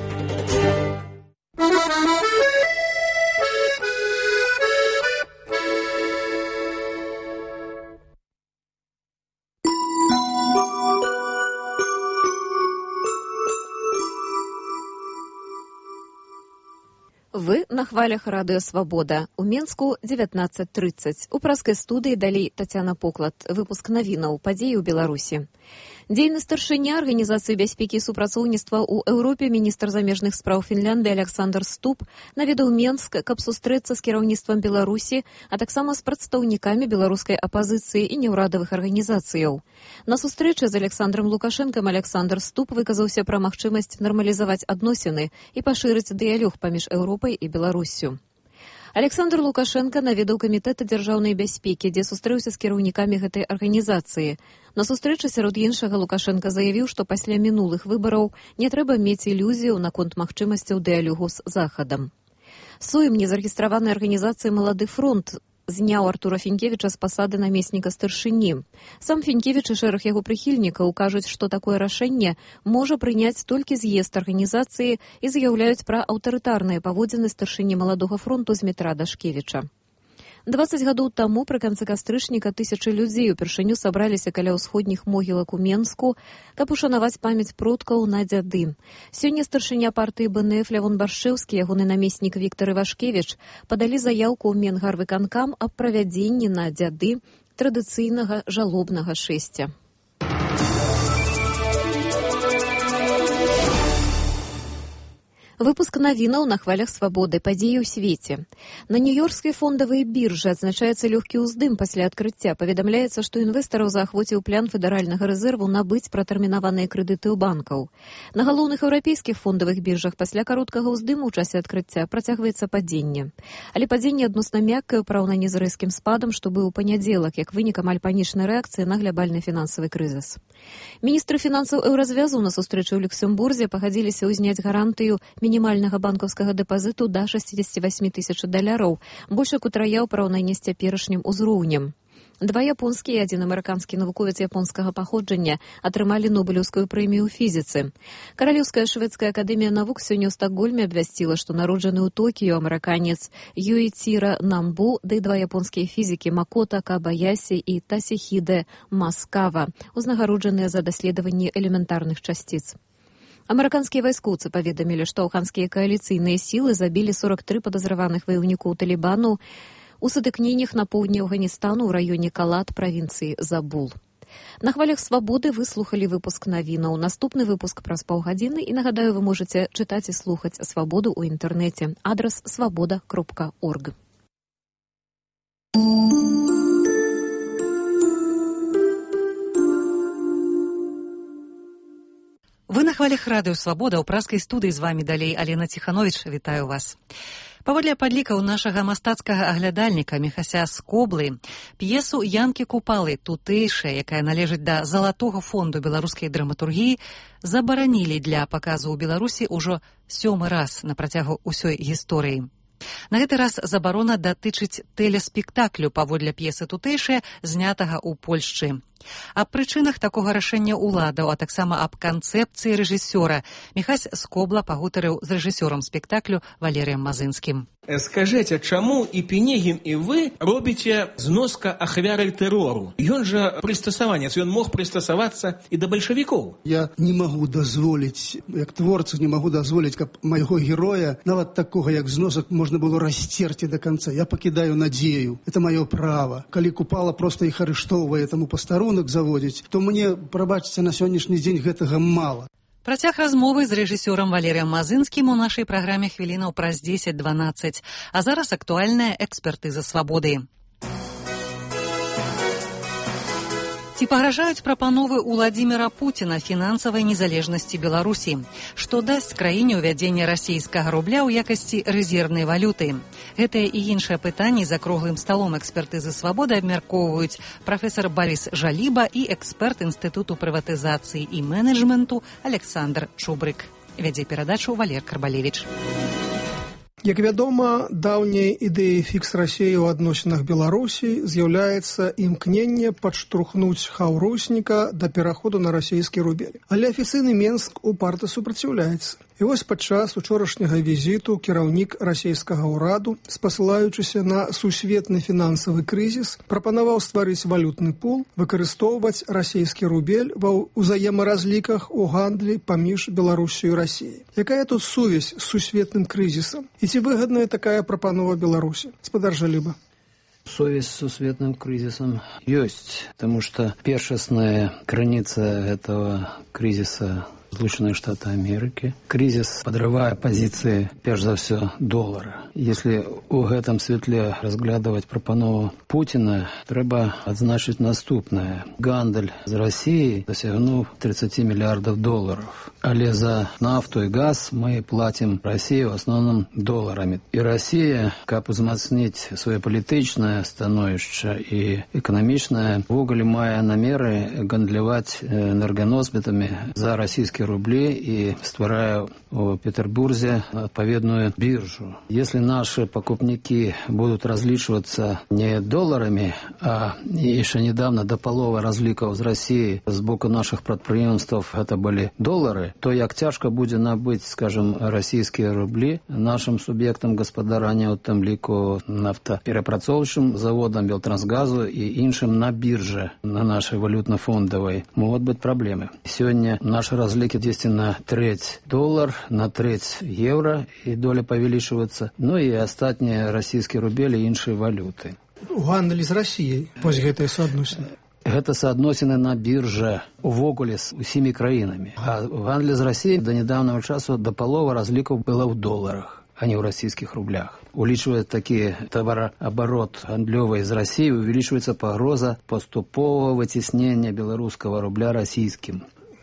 Вы на хвалях радыё «Свабода». У Менску 19:30. У праскай студыі далей Тацяна Поклад. Выпуск навінаў, падзеі ў Беларусі. Дзейны старшыня Арганізацыі бяспекі і супрацоўніцтва ў Еўропе міністр замежных спраў Фінляндыі Александр Ступ наведаў Менск, каб сустрэцца з кіраўніцтвам Беларусі, а таксама з прадстаўнікамі беларускай апазіцыі і неўрадавых арганізацыяў. На сустрэчы з Александром Лукашэнкам Александр Ступ выказаўся пра магчымасць нармалізаваць адносіны і пашырыць дыялог паміж Еўропай і Беларуссю. Александр Лукашенко наведаў камітэт дзяржаўнай бяспекі, дзе сустрэўся з кіраўнікамі гэтай арганізацыі. На сустрэчы сярод іншага Лукашенко заявіў, што пасля мінулых выбараў не трэба мець ілюзіяў наконт магчымасцяў дыялогу з Захадам. Сойм незарэгістраванай арганізацыі «Малады фронт» зняў Артура Фінкевіча з пасады намесніка старшыні. Сам Фінкевіч і шэраг яго прыхільнікаў кажуць, што такое рашэнне можа прыняць толькі з'езд арганізацыі і заяўляюць пра аўтарытарныя паводзіны старшыні «Маладога фронту» Змітра Дашкевіча. 20 гадоў таму пры канцы кастрычніка тысячы людзей упершыню сабраліся каля ўсходніх могілак у Менску, каб ушанаваць памяць продкаў на дзяды. Сёння старшыня партыі БНФ Лявон Баршэўскі, ягоны намеснік Віктор Івашкевіч падалі заяўку ў Менгарвыканкам аб правядзенні на дзяды традыцыйнага жалобнага шэсця. Выпуск навінаў на хвалях «Свабоды», падзеі ў свеце. На нью-йоркскай фондавай біржы адзначаецца лёгкі ўздым пасля адкрыцця. Паведамляецца, што інвестараў заахвоціў план федэральнага рэзерву набыць пратэрмінаваныя крэдыты ў банкаў. На галоўных еўрапейскіх фондавых біржах пасля кароткага ўздыму ў часе адкрыцця працягваецца падзенне. Але падзенне адносна мяккае ў параўнанні з рэзкім спадам, што быў у панядзелак, як вынік амаль панічнай рэакцыі на глябальны фінансавы крызіс. Міністры фінансаў еўразвязу на сустрэчы ў Люксембурзе пагадзіліся ўзняць гарантыю мінімальнага банкаўскага дэпазіту да $68 000, больш як утрая ў параўнанні з цяперашнім узроўнем. 2 японскія і 1 амерыканскі навуковец японскага паходжання атрымалі Нобелеўскую прэмію ў фізіцы. Каралеўская шведская акадэмія навук сёння ў Стакгольме абвясціла, што народжаны ў Токіё амерыканец Юіціра Намбу, ды 2 японскія фізікі Макото Кабаясі і Тасіхіде Маскава узнагароджаныя за даследаванні элементарных часціц. Амерыканскія вайскоўцы паведамілі, што афганскія кааліцыйныя сілы забілі 43 падазраваных ваяўнікоў Талібану у сутыкненнях на поўдні Афганістану ў раёне Калат правінцыі Забул. На хвалях «Свабоды» вы слухалі выпуск навінаў. Наступны выпуск праз паўгадзіны, і нагадаю, вы можаце чытаць і слухаць «Свабоду» ў інтэрнэце. Адрас svoboda.org. Вы на хвалях радыё «Свабода», ў праскай студыі з вамі далей Алена Ціхановіч. Вітаю вас. Паводле падлікаў нашага мастацкага аглядальніка Міхася Скоблы, п'есу Янкі Купалы тутэйшая, якая належыць да залатога фонду беларускай драматургіі, забаранілі для паказу ў Беларусі ўжо 7-ы раз на працягу ўсёй гісторыі. На гэты раз забарона датычыць тэлеспектаклю паводле п'есы тутэйшая, знятага ў Польшчы. Аб прычынах такога рашэння ўладаў, а таксама аб канцэпцыі рэжысёра Міхась Скобла пагутарыў з рэжысёрам спектаклю Валерыем Мазынскім. Скажите, чаму і Пінегін, і вы робіце зноска ахвярай тэрору? Ён жа прыстасаванец, ён мог прыстасавацца і да бальшавікоў. Я не магу дазволіць, як творца не магу дазволіць, каб майго героя, нават такога, як зносак, можна было расцерці до конца. Я пакідаю надзею. Это маё права. Калі Купала проста іх арыштоўвае, таму пастарунак заводзіць, то мне, прабачце, на сённяшні дзень гэтага мала. Працяг размовы з рэжысёрам Валерыем Мазынскім у нашай праграме хвілінаў праз 10-12. А зараз актуальная экспертыза свабоды. Ці пагражаюць прапановы Уладзіміра Пуціна фінансавай незалежнасці Беларусі? Што дасць краіне ўвядзенне расійскага рубля ў якасці рэзервнай валюты? Гэтыя і іншыя пытанні за круглым сталом экспертызы свабоды абмяркоўваюць прафесар Барыс Жаліба і эксперт Інстытуту прыватызацыі і менеджменту Александр Чубрык. Вядзе перадачу Валер Карбалевіч. Як вядома, даўняй ідэяй фікс Расіі ў адносінах Беларусі з'яўляецца імкненне падштурхнуць хаўрусніка да пераходу на расійскі рубель. Але афіцыйны Менск упарта супраціўляецца. І вось падчас учорашняга візіту кіраўнік расійскага ўраду, спасылаючыся на сусветны фінансавы крызіс, прапанаваў стварыць валютны пул, выкарыстоўваць расійскі рубель ва ўзаемаразліках у гандлі паміж Беларусію і Расіяй. Якая тут сувязь з сусветным крызісам? І ці выгадная такая прапанова Беларусі? Гаспадар Жаліба. Совесть с сусветным кризисом есть, потому что першасная граница этого кризиса Соединенные Штаты Америки. Кризис подрывает позиции, перш за все, доллара. Если у гэтым святле разглядывать прапанову Путина, трэба адзначыць наступнае. Гандаль з Россией досягнуў 30 миллиардов долларов. Але за нафту и газ мы платим России в основном долларами. И Россия, каб узмацніць свое палітычнае становішча і эканамічнае, ввогуле мае намеры гандляваць энерганосбітамі за расійскія рубли и стварая в Петербурге отповедную биржу. Если наши покупники будут различиваться не долларами, а еще недавно до половы разликов из России с боку наших предприемств это были доллары, то як тяжко будет набыть, скажем, российские рубли нашим субъектам господарания, у тем лику нафтоперапрацовочным заводам, Белтрансгазу и іншим на бирже, на нашей валютно-фондовой, могут быть проблемы. Сегодня наши разлики на треть доллар, на треть евро, и доля павялічваецца, ну и астатнія расійскія рубелі і іншыя валюты. Гандль з Расіяй, вось гэтыя суадносіны. Гэта соотносины на бирже увогуле с усімі краінамі. А в гандлі з Расіяй до недавнего часу до половы разлікаў было в долларах, а не в российских рублях. Улічвая такі товарооборот гандлёвый из России, увеличивается погроза поступового вытеснения белорусского рубля российским.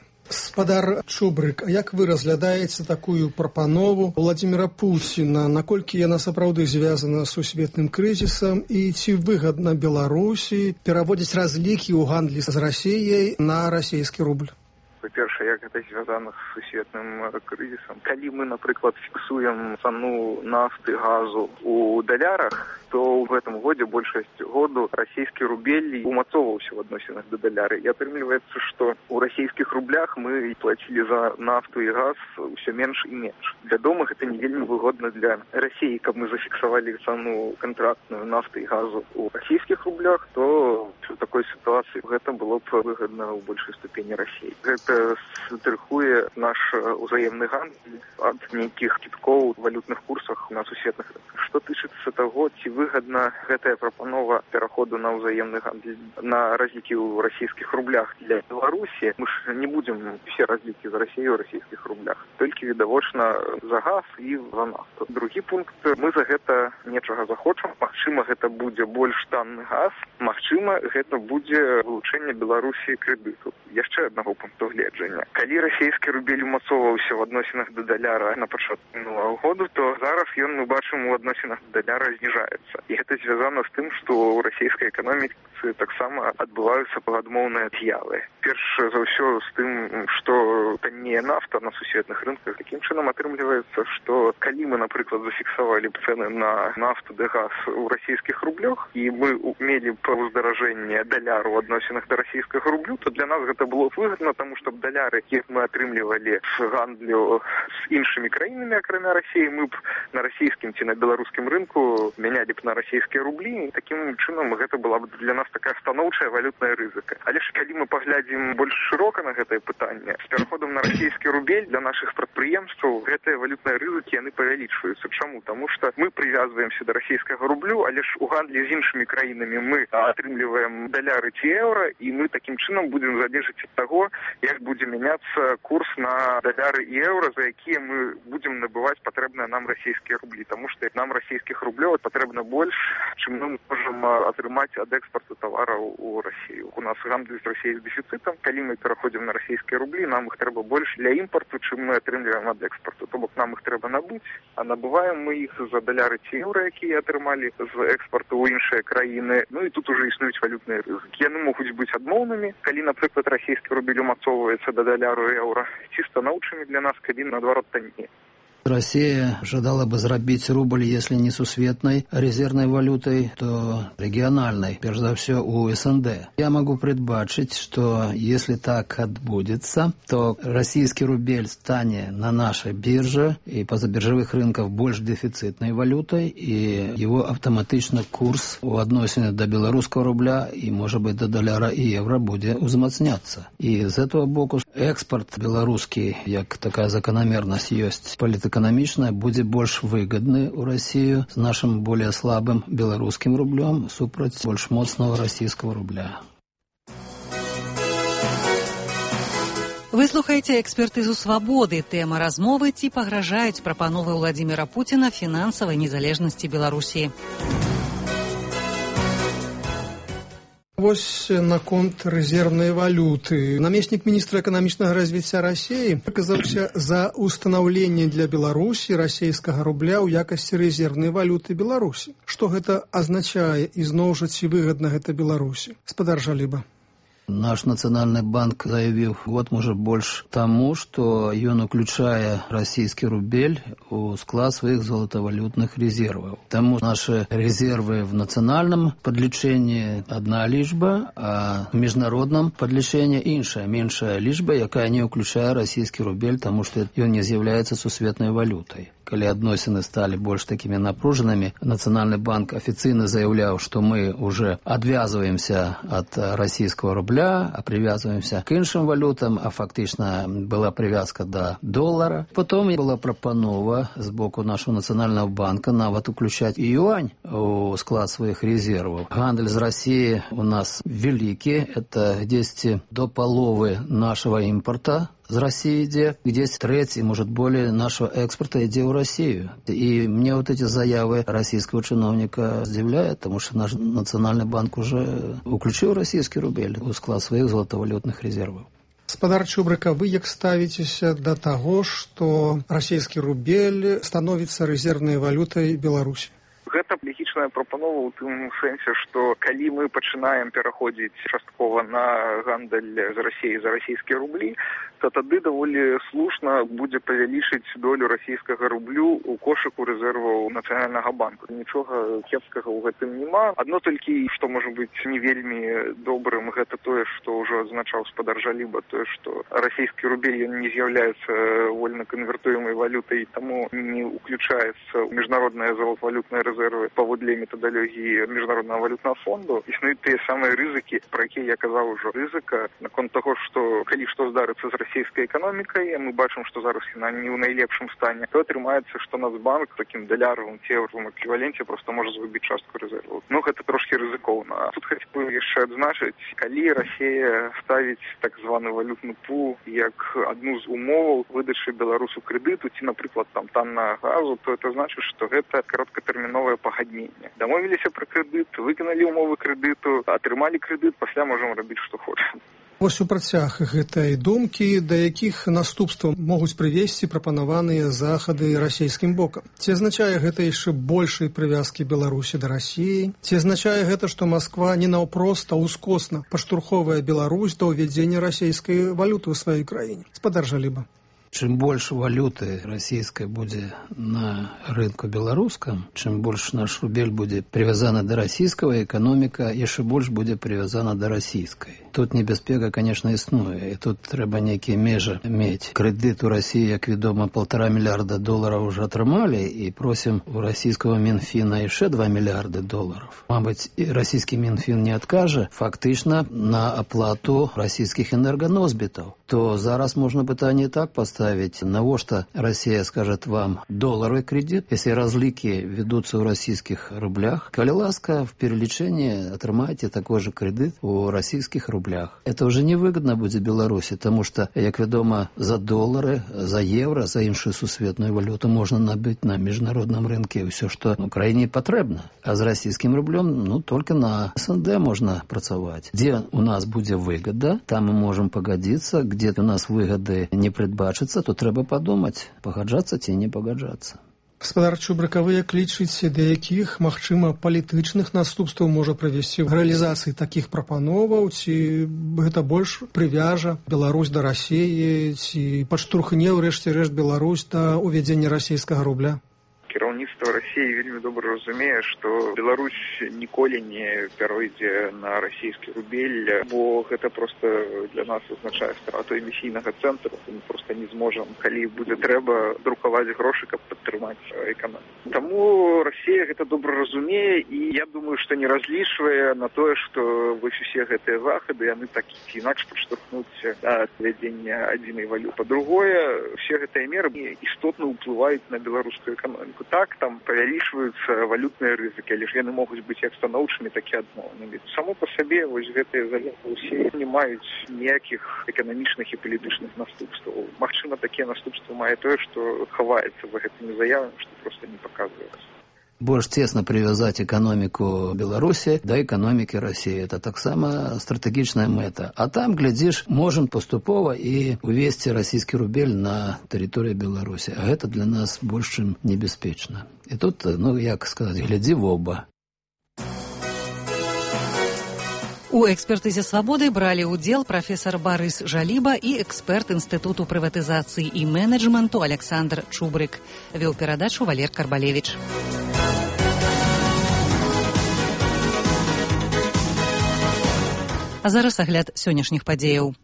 Гаспадар Чубрык, а як вы разглядаеце такую прапанову Владзіміра Пуціна, наколькі яна сапраўды звязана з сусветным крызісам і ці выгадна Беларусі пераводзіць разлікі ў гандлі з Расіяй на расійскі рубль? Па-першае, як гэта звязана з сусветным крызісам. Калі мы, напрыклад, фіксуем цану нафты, газу ў далярах, то в этом году большасць году расійскі рубель умацоўваўся в адносінах да даляра. І атрымліваецца, што ў расійскіх рублях мы плацілі за нафту і газ ўсё менш і менш. Вядома, гэта не вельмі выгодна для Расіі, каб мы зафіксавалі цану кантрактную нафты і газу ў расійскіх рублях, то в такой сітуацыі гэта было б выгодна ў большай ступені Расіі. Гэта стрыхуе наш узаемны гандаль ад нейкіх кідкоў у валютных курсах на сусветных рынках. Што тычыцца таго, ці выгадна гэтая прапанова пераходу на ўзаемны гандаль на разлікі ў расійскіх рублях для Беларусі, мы ж не будзем все разлікі за Расію ў расійскіх рублях, толькі відавочна за газ і за нафту. Другі пункт, мы за гэта нечага захочам, магчыма, гэта будзе больш танны газ, магчыма, гэта будзе вылучэнне Беларусі крэдыту. Яшчэ аднаго пункту гледжання. Калі расійскі рубель умацоўваўся в адносінах да даляра на пачатку минулого году, то зараз ён, мы бачым, у адносінах да даляра зніжаецца. І гэта звязана з тым, што ў расійскай эканоміцы таксама адбываюцца адмоўныя з'явы. Перш за ўсё з тым, што таннее нафта на сусветных рынках, такім чынам атрымліваецца, што калі мы, напрыклад, зафіксавалі б цэны на нафту да газ у расійскіх рублях, і мы мелі б уздаражэнне даляру ў адносінах да расійскага рублю, то для нас гэта было б выгодна, таму што даляры, якіх мы атрымлівалі з гандлю з іншымі краінамі, акрамя Расіі, мы б на расійскім ці на беларускім рынку мянялі б на расійскія рублі, і такім чынам гэта была б для нас такая станоўчая валютная рызыка. Але ж калі мы паглядзім больш шырока на гэтае пытанне, з пераходам на расійскі рубель для нашых прадпрыемстваў гэтыя валютныя рызыкі яны павялічваюцца. Чаму? Таму што мы прывязваемся да расійскага рублю, але ж у гандлі з іншымі краінамі мы атрымліваем даляры ці еўра, і мы такім чынам будзем залежаць ад таго, як будзе мяняцца курс на даляры і еўра, за якія мы будзем набываць патрэбныя нам расійскія рублі. Таму што нам расійскіх рублёў патрэбна больш, чым мы можам атрымаць ад экспарту тавараў у Расію. У нас гандаль з Расіяй з дэфіцытам. Калі мы пераходзім на расійскія рублі, нам іх трэба больш для імпарту, чым мы атрымліваем ад экспарту. То бок нам іх трэба набыць, а набываем мы іх за даляры ці еўра, якія атрымалі з экспарту ў іншыя краіны. Ну і тут уже існуюць валютныя рызыкі. Яны могуць быць адмоўнымі, калі, напрыклад, расійскі рубель умацоўваецца да даляру еўра, ці станоўчымі для нас, калі наадварот танней. Россия ожидала бы зарабить рубль, если не сусветной резервной валютой, то региональной, прежде за все у СНД. Я могу предбачить, что если так отбудется, то российский рубль станет на нашей бирже и позабиржевых рынков больше дефицитной валютой, и его автоматично курс у адносины до белорусского рубля и, может быть, до доляра и евро будет узмацняться. И с этого боку экспорт белорусский, как такая закономерность есть, экономичная, будет больше выгодны у России с нашим более слабым белорусским рублем супротив больше мощного российского рубля. Вы слухаеце экспертызу свабоды. Тэма размовы ці пагражаюць прапановы Владзіміра Пуціна фінансавай незалежнасці Беларусі. Вось наконт рэзервнай валюты. Намеснік міністра эканамічнага развіцця Расіі выказаўся за ўстанаўленне для Беларусі расійскага рубля ў якасці рэзервнай валюты Беларусі. Што гэта азначае і зноў жа ці выгадна гэта Беларусі? Спадар Жаліба. Наш Национальный банк заявил год, может, больше тому, что он уключая российский рубль в склад своих золотовалютных резервов. Тому наши резервы в национальном подліченні одна лічба, а в международном подліченні іншая, меньшая лічба, якая не уключае российский рубль, потому что он не является сусветной валютой. Коли адносины стали больше такими напруженными, Национальный банк официально заявлял, что мы уже отвязываемся от российского рубля, а привязываемся к іншим валютам, а фактично была привязка до доллара. Потом была пропанова с боку нашего Национального банка нават уключать и юань в склад своих резервов. Гандаль с Россией у нас великий, это где-то до половины нашего импорта з России идет, где треть, может, более нашего экспорта идет в Россию. И мне вот эти заявы российского чиновника удивляют, потому что наш Национальный банк уже уключил российский рубль в склад своих золотовалютных резервов. Спадар Чубрыка, вы як ставіцеся да таго, што расійскі рубель становіцца рэзервнай валютай Беларусі? Гэта логічная прапанова ў тым сэнсе, што калі мы пачынаем пераходзіць часткова на гандаль з Расіяй за расійскія рублі, то тады даволі слушна будзе павялічыць долю расійскага рублю ў кошыку рэзерваў Нацыянальнага банку. Нічога кепскага ў гэтым няма. Адно толькі, што можа быць не вельмі добрым, гэта тое, што ўжо адзначаў спадар Жаліба, тое, што расійскі рубель не з'яўляецца вольна канвертуемай валютай, таму не уключаецца ў міжнародныя золотавалютныя рэзервы паводле метадалогіі Міжнароднага валютнага фонду. Існуюць тыя самыя рызыкі, пра якія я казаў ужо. Рызыка наконт таго, што калі што здарыцца з расійскай эканомікай, мы бачым, што зараз яна не ў найлепшым стане, то атрымаецца, што Нацбанк такім даляровым ці еўровым эквіваленце проста можа згубіць частку рэзерваў. Ну, гэта трошкі рызыкоўна. Тут хацеў бы яшчэ адзначыць, калі Расія ставіць так званы валютны пул як адну з умоваў выдачы беларусу крэдыту ці, напрыклад, там таннага газу, то это значыць, што гэта кароткатэрміновае пагадненне. Дамовіліся пра крэдыт, выканалі умовы крэдыту, атрымалі крэдыт, пасля можам рабіць, што хочам. Вось у працяг гэтай думкі, да якіх наступстваў могуць прывесці прапанаваныя захады расійскім бокам. Ці азначае гэта яшчэ большай прывязкі Беларусі да Расіі? Ці азначае гэта, што Масква не наўпрост, а ўскосна паштурховае Беларусь да ўвядзення расійскай валюты ў сваёй краіне? Спадар Жаліба. Чем больше валюты российской будет на рынку белорусском, чем больше наш рубль будет привязана до российского, экономика еще больше будет привязана до российской. Тут небезпека, конечно, існує, і тут треба некі межі мець. Кредит у Росії, як відомо, 1,5 мільярда доларів вже отримали, і просим у російського Мінфіна ще 2 мільярди доларів. Мабуть, і російський Мінфін не откаже фактично на оплату російських енергоносбитів. то зараз можно пытание так поставить. Навошта Россия скажет вам долларовый кредит, если разлики ведутся в российских рублях? Коли ласка, в перелечении отрымайте такой же кредит у российских рублях. Это уже невыгодно будет Беларуси, потому что, як ведомо, за доллары, за евро, за іншую сусветную валюту можно набыть на международном рынке все, что Украине потребно. А с российским рублем, только на СНД можно працаваць. Где у нас будет выгода, там мы можем погодиться. Где у нас выгоды не предбачится, то треба подумать, погоджаться ці не погоджаться. Гаспадар Чубрык, а вы як лічыце, да якіх, магчыма, палітычных наступстваў можа прывесці к рэалізацыі такіх прапановаў, ці гэта больш прывяжа Беларусь да Расіі, ці падштурхне ўрэшце рэшт Беларусь да ўвядзення расійскага рубля? Кіраўніцтва Расіі вельмі добра разумее, што Беларусь ніколі не пяройдзе на расійскі рубель, бо гэта проста для нас азначае страту эмісійнага цэнтру. Мы проста не зможам, калі будзе трэба, друкаваць грошы, каб падтрымаць эканоміку. Таму Расія гэта добра разумее, і я думаю, што не разлічвае на тое, што вось усе гэтыя захады, яны так ці інакш падштурхнуць да ввядзення адзінай валюты. Па-другое, все гэтыя меры істотна ўплываюць на беларускую эканоміку. Так, там павялічваюцца валютныя рызыкі, але ж яны могуць быць як станоўчымі, так і адмоўнымі. Само па сабе вось гэтыя заявы ўсе не маюць ніякіх эканамічных і палітычных наступстваў. Магчыма, такія наступствы мае тое, што хаваецца за гэтымі заявамі, што проста не паказваецца. Больш цесна прывязаць эканоміку Беларусі да эканомікі Расіі. Это таксама стратэгічная мэта. А там, глядзіш, можам паступова і увесці расійскі рубель на тэрыторыю Беларусі. А гэта для нас больш чым небяспечна. І тут, як сказаць, глядзі в оба. У экспертызе «Свабоды» бралі ўдзел прафесар Барыс Жаліба і эксперт Інстытуту прыватызацыі і менеджменту Александр Чубрык. Вёў перадачу Валер Карбалевіч. А зараз агляд сённяшніх падзеяў.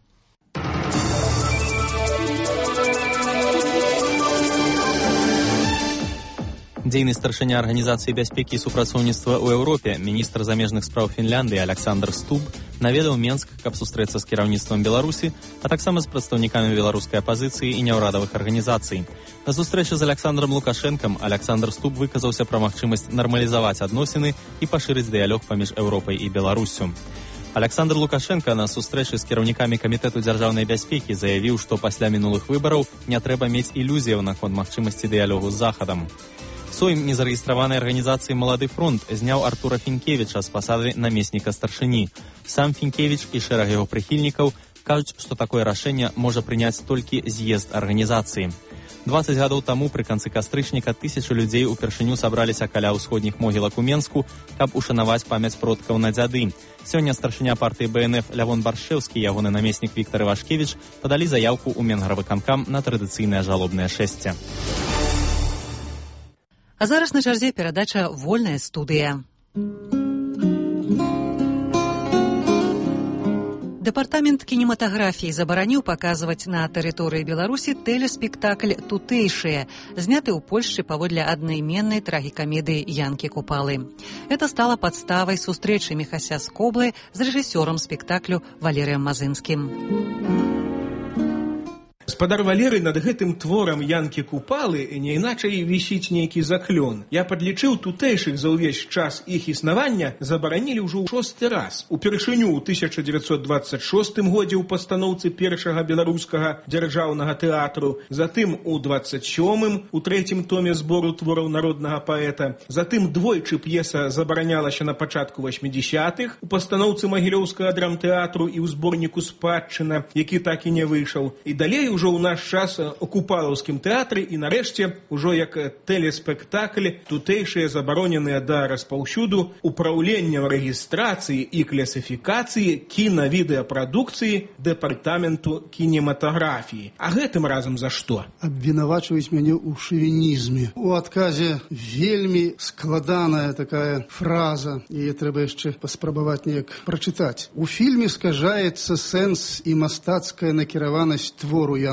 Дзейны старшыня Арганізацыі бяспекі і супрацоўніцтва ў Еўропе, міністр замежных спраў Фінляндыі Александр Стуб наведаў Менск, каб сустрэцца з кіраўніцтвам Беларусі, а таксама з прадстаўнікамі беларускай апазіцыі і няўрадавых арганізацый. На сустрэчы з Александром Лукашэнкам Александр Стуб выказаўся пра магчымасць нармалізаваць адносіны і пашырыць дыялог паміж Еўропай і Беларуссю. Александр Лукашенко на сустрэчы з кіраўнікамі Камітэту дзяржаўнай бяспекі заявіў, што пасля мінулых выбараў не трэба мець ілюзіяў наконт магчымасці дыялогу з Захадам. Сойм незарэгістраванай арганізацыі «Малады фронт» зняў Артура Фінкевіча з пасады намесніка старшыні. Сам Фінкевіч і шэраг яго прыхільнікаў кажуць, што такое рашэнне можа прыняць толькі з'езд арганізацыі. 20 гадоў таму пры канцы кастрычніка 1000 людзей упершыню сабраліся каля ўсходніх могілак у Менску, каб ушанаваць памяць продкаў на дзяды. Сёння старшыня партыі БНФ Лявон Баршэўскі і ягоны намеснік Віктар Івашкевіч падалі заяўку ў Менгарвыканкам на традыцыйнае жалобнае шэсце. А зараз на чарзе перадача «Вольная студыя». Дэпартамент кінематаграфіі забараніў паказваць на тэрыторыі Беларусі тэлеспектакль «Тутэйшыя», зняты ў Польшчы паводле аднайменнай трагікамедыі Янкі Купалы. Это стала падставай сустрэчы Міхася Скоблы з рэжысёрам спектаклю Валерыем Мазынскім. Гаспадар Валерый над гэтым творам Янкі Купалы не іначай вісіць нейкі заклён. Я падлічыў, тутэйшых за ўвесь час іх існавання забаранілі ўжо ў 6-й раз. Упершыню ў 1926 годзе ў пастаноўцы першага беларускага дзяржаўнага тэатру, затым у 27-м, у 3-м томе збору твораў народнага паэта, затым двойчы п'еса забаранялася на пачатку 80-х у пастаноўцы Магілёўскага драмтэатру і ў зборніку «Спадчына», які так і не выйшаў. І далей ўжо ў наш час у Купалаўскім тэатры і нарэшце ўжо як тэлеспектакль «Тутэйшыя» забароненыя да распаўсюду упраўленнем рэгістрацыі і класіфікацыі кінавідэапрадукцыі Дэпартаменту кінематаграфіі. А гэтым разам за што? Абвінавачваюць мяне ў шавінізме. У адказе вельмі складаная такая фраза, яе трэба яшчэ паспрабаваць неяк прачытаць. У фільме скажаецца сэнс і мастацкая накіраванасць твору Янкі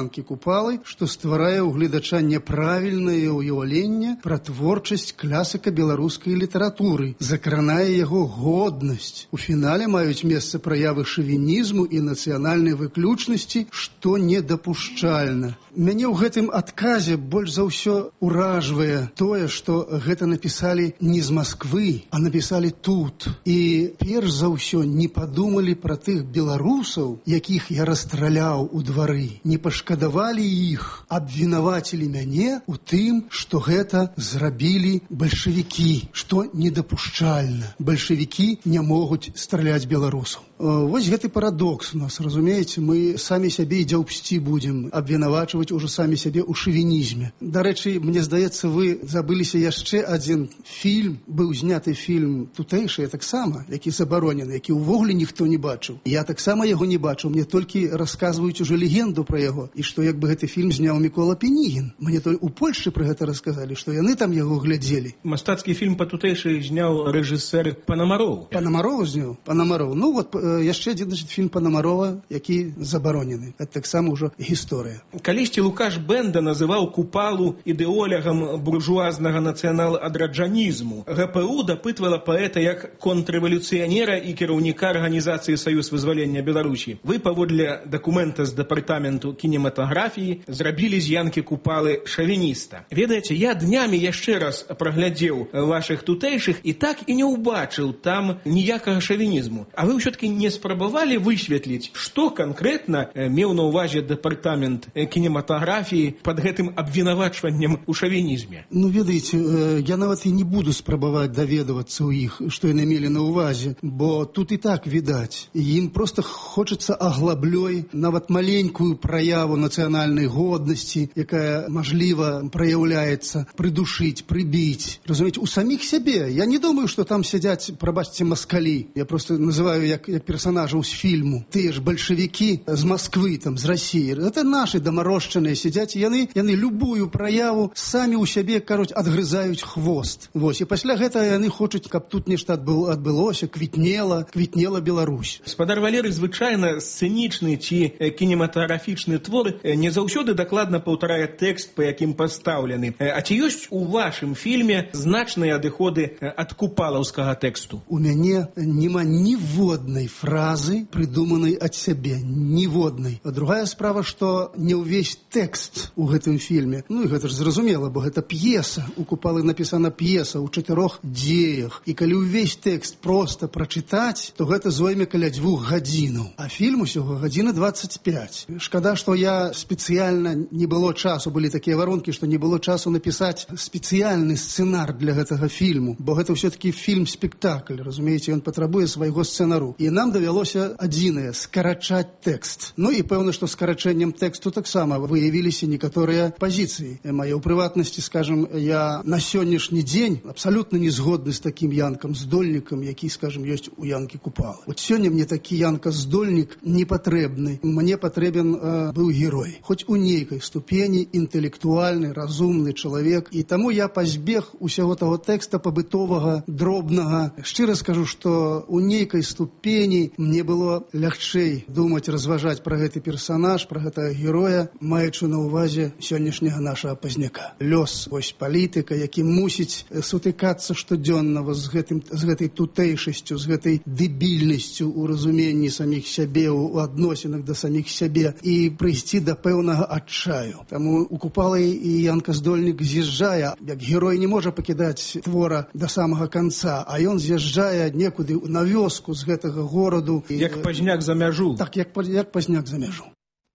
Янкі Купалы, што стварае ў гледача няправільнае ўяўленне пра творчасць класіка беларускай літаратуры, закранае яго годнасць. У фінале маюць месца праявы шавінізму і нацыянальнай выключнасці, што недапушчальна. Мяне ў гэтым адказе больш за ўсё уражвае тое, што гэта напісалі не з Масквы, а напісалі тут. І перш за ўсё не падумалі пра тых беларусаў, якіх я расстраляў у двары. Не пашкадавалі іх, абвінавацілі мяне ў тым, што гэта зрабілі бальшавікі, што недапушчальна. Бальшавікі не могуць страляць беларусаў. Вось гэты парадокс у нас, разумееце, мы самі сябе і дзяўбсці будзем абвінавачваць ужо самі сябе ў шавінізме. Дарэчы, мне здаецца, вы забыліся яшчэ адзін фільм, быў зняты фільм тутэйшы, таксама, які забаронены, які ўвогуле ніхто не бачыў. Я таксама яго не бачыў, мне толькі расказваюць ужо легенду пра яго, і што як бы гэты фільм зняў Мікола Пінігін. Мне у Польшчы пра гэта расказалі, што яны там яго глядзелі. Мастацкі фільм па тутэйшы зняў рэжысэр Панамаров. Панамаров зняў? Панамаров. Ну вот яшчэ адзін фільм Панамарова, які забаронены. Гэта таксама ўжо гісторыя. Калісьці Лукаш Бенда называў Купалу ідэолягам буржуазнага нацыянал-адраджанізму. ГПУ дапытвала паэта як контррэвалюцыянера і кіраўніка арганізацыі «Саюз вызвалення Беларусі». Вы, паводле дакумента з дэпартаменту кінематаграфіі, зрабілі з Янкі Купалы шавініста. Ведаеце, я днямі яшчэ раз праглядзеў вашых тутэйшых і так і не ўбачыў там ніякага шавінізму. А вы ўсё-таки не спрабавалі высветліць, што канкрэтна меў на ўвазе дэпартамент кінематаграфіі пад гэтым абвінавачваннем у шавінізме? Ну, ведаеце, я нават і не буду спрабаваць даведавацца ў іх, што яны мелі на ўвазе, бо тут і так відаць. Ім проста хочацца аглаблёй нават маленькую праяву нацыянальнай годнасці, якая, мажліва, праяўляецца, прыдушыць, прыбіць. Разумееце, у саміх сябе. Я не думаю, што там сядзяць, прабачце, маскалі. Я просто называю як персонажаў з фільму. Тыя ж бальшавікі з Масквы, там, з Расіі. Это нашы дамарожчаныя сядзяць, яны любую праяву самі ў сябе, кажуць, адгрызаюць хвост. Вось, і пасля гэтага яны хочуць, каб тут нешта адбылося, квітнела Беларусь. Спадар Валерый, звычайна сцэнічны ці кінематаграфічны твор не заўсёды дакладна паўтарае тэкст, па якім пастаўлены. А ці ёсць у вашым фільме значныя адыходы ад купалаўскага тэксту? У мяне няма ніводнай фразы, прыдуманай ад сябе. Ніводнай. А другая справа, што не ўвесь тэкст у гэтым фільме. Ну і гэта ж зразумела, бо гэта п'еса. У Купалы напісана п'еса ў 4 дзеях. І калі ўвесь тэкст проста прачытаць, то гэта зойме каля 2 гадзінаў. А фільм усяго гадзіны 25. Шкада, што я спецыяльна не было часу, былі такія варонкі, што не было часу напісаць спецыяльны сцэнар для гэтага фільму, бо гэта ўсё-такі фільм-спектакль, разумееце, ён патрабуе свайго сцэнару. І нам давялося адзінае — скарачаць тэкст. Ну і пэўна, што скарачэннем тэксту таксама выявіліся некаторыя пазіцыі. Мае ў прыватнасці, скажем, я на сённяшні дзень абсалютна не згодны з такім Янкам-здольнікам, які, скажем, ёсць у Янкі Купалы. Вот сёння мне такі Янка-здольнік не патрэбны. Мне патрэбен быў герой. Хоць у нейкай ступені інтэлектуальны, разумны чалавек. І таму я пазбег усяго таго тэкста пабытовага, дробнага. Шчыра скажу, што у нейкай ступені мне было лягчэй думаць, разважаць пра гэты персанаж, пра гэтага героя, маючы на ўвазе сённяшняга нашага пазняка. Лёс, вось палітыка, які мусіць сутыкацца штодзённа з гэтай тутэйшасцю, з гэтай дэбільнасцю ў разуменні саміх сябе, у адносінах да саміх сябе і прыйсці да пэўнага адчаю. Таму у Купалы і Янка-здольнік з'язджае, як герой не можа пакідаць твора да самага канца, а ён з'язджае некуды на вёску з гэтага гораду. Як пазняк за мяжу. Так, як пазняк за мяжу.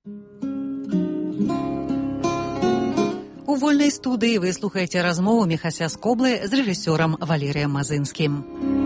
У вольнай студыі вы слухаеце размову Міхася Скоблы з рэжысёрам Валерыем Мазынскім.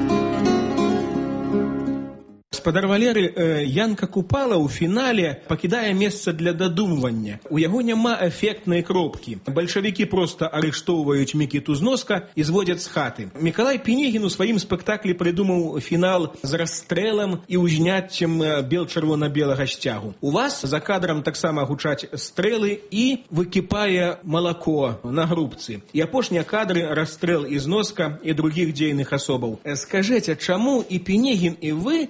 Спадар Валеры, Янка Купала ў фінале пакідае месца для дадумвання. У яго няма эфектнай кропкі. Бальшавікі проста арыштоўваюць Мікіту Зноска і зводзяць з хаты. Мікалай Пінігін у сваім спектаклі прыдумаў фінал з расстрэлам і ўзняццем бел-чырвона-белага сцягу. У вас за кадрам таксама гучаць стрэлы і выкіпае малако на грубцы. І апошнія кадры — расстрэл і Зноска і другіх дзейных асобаў. Скажыце, чаму і Пінігін, і вы робіце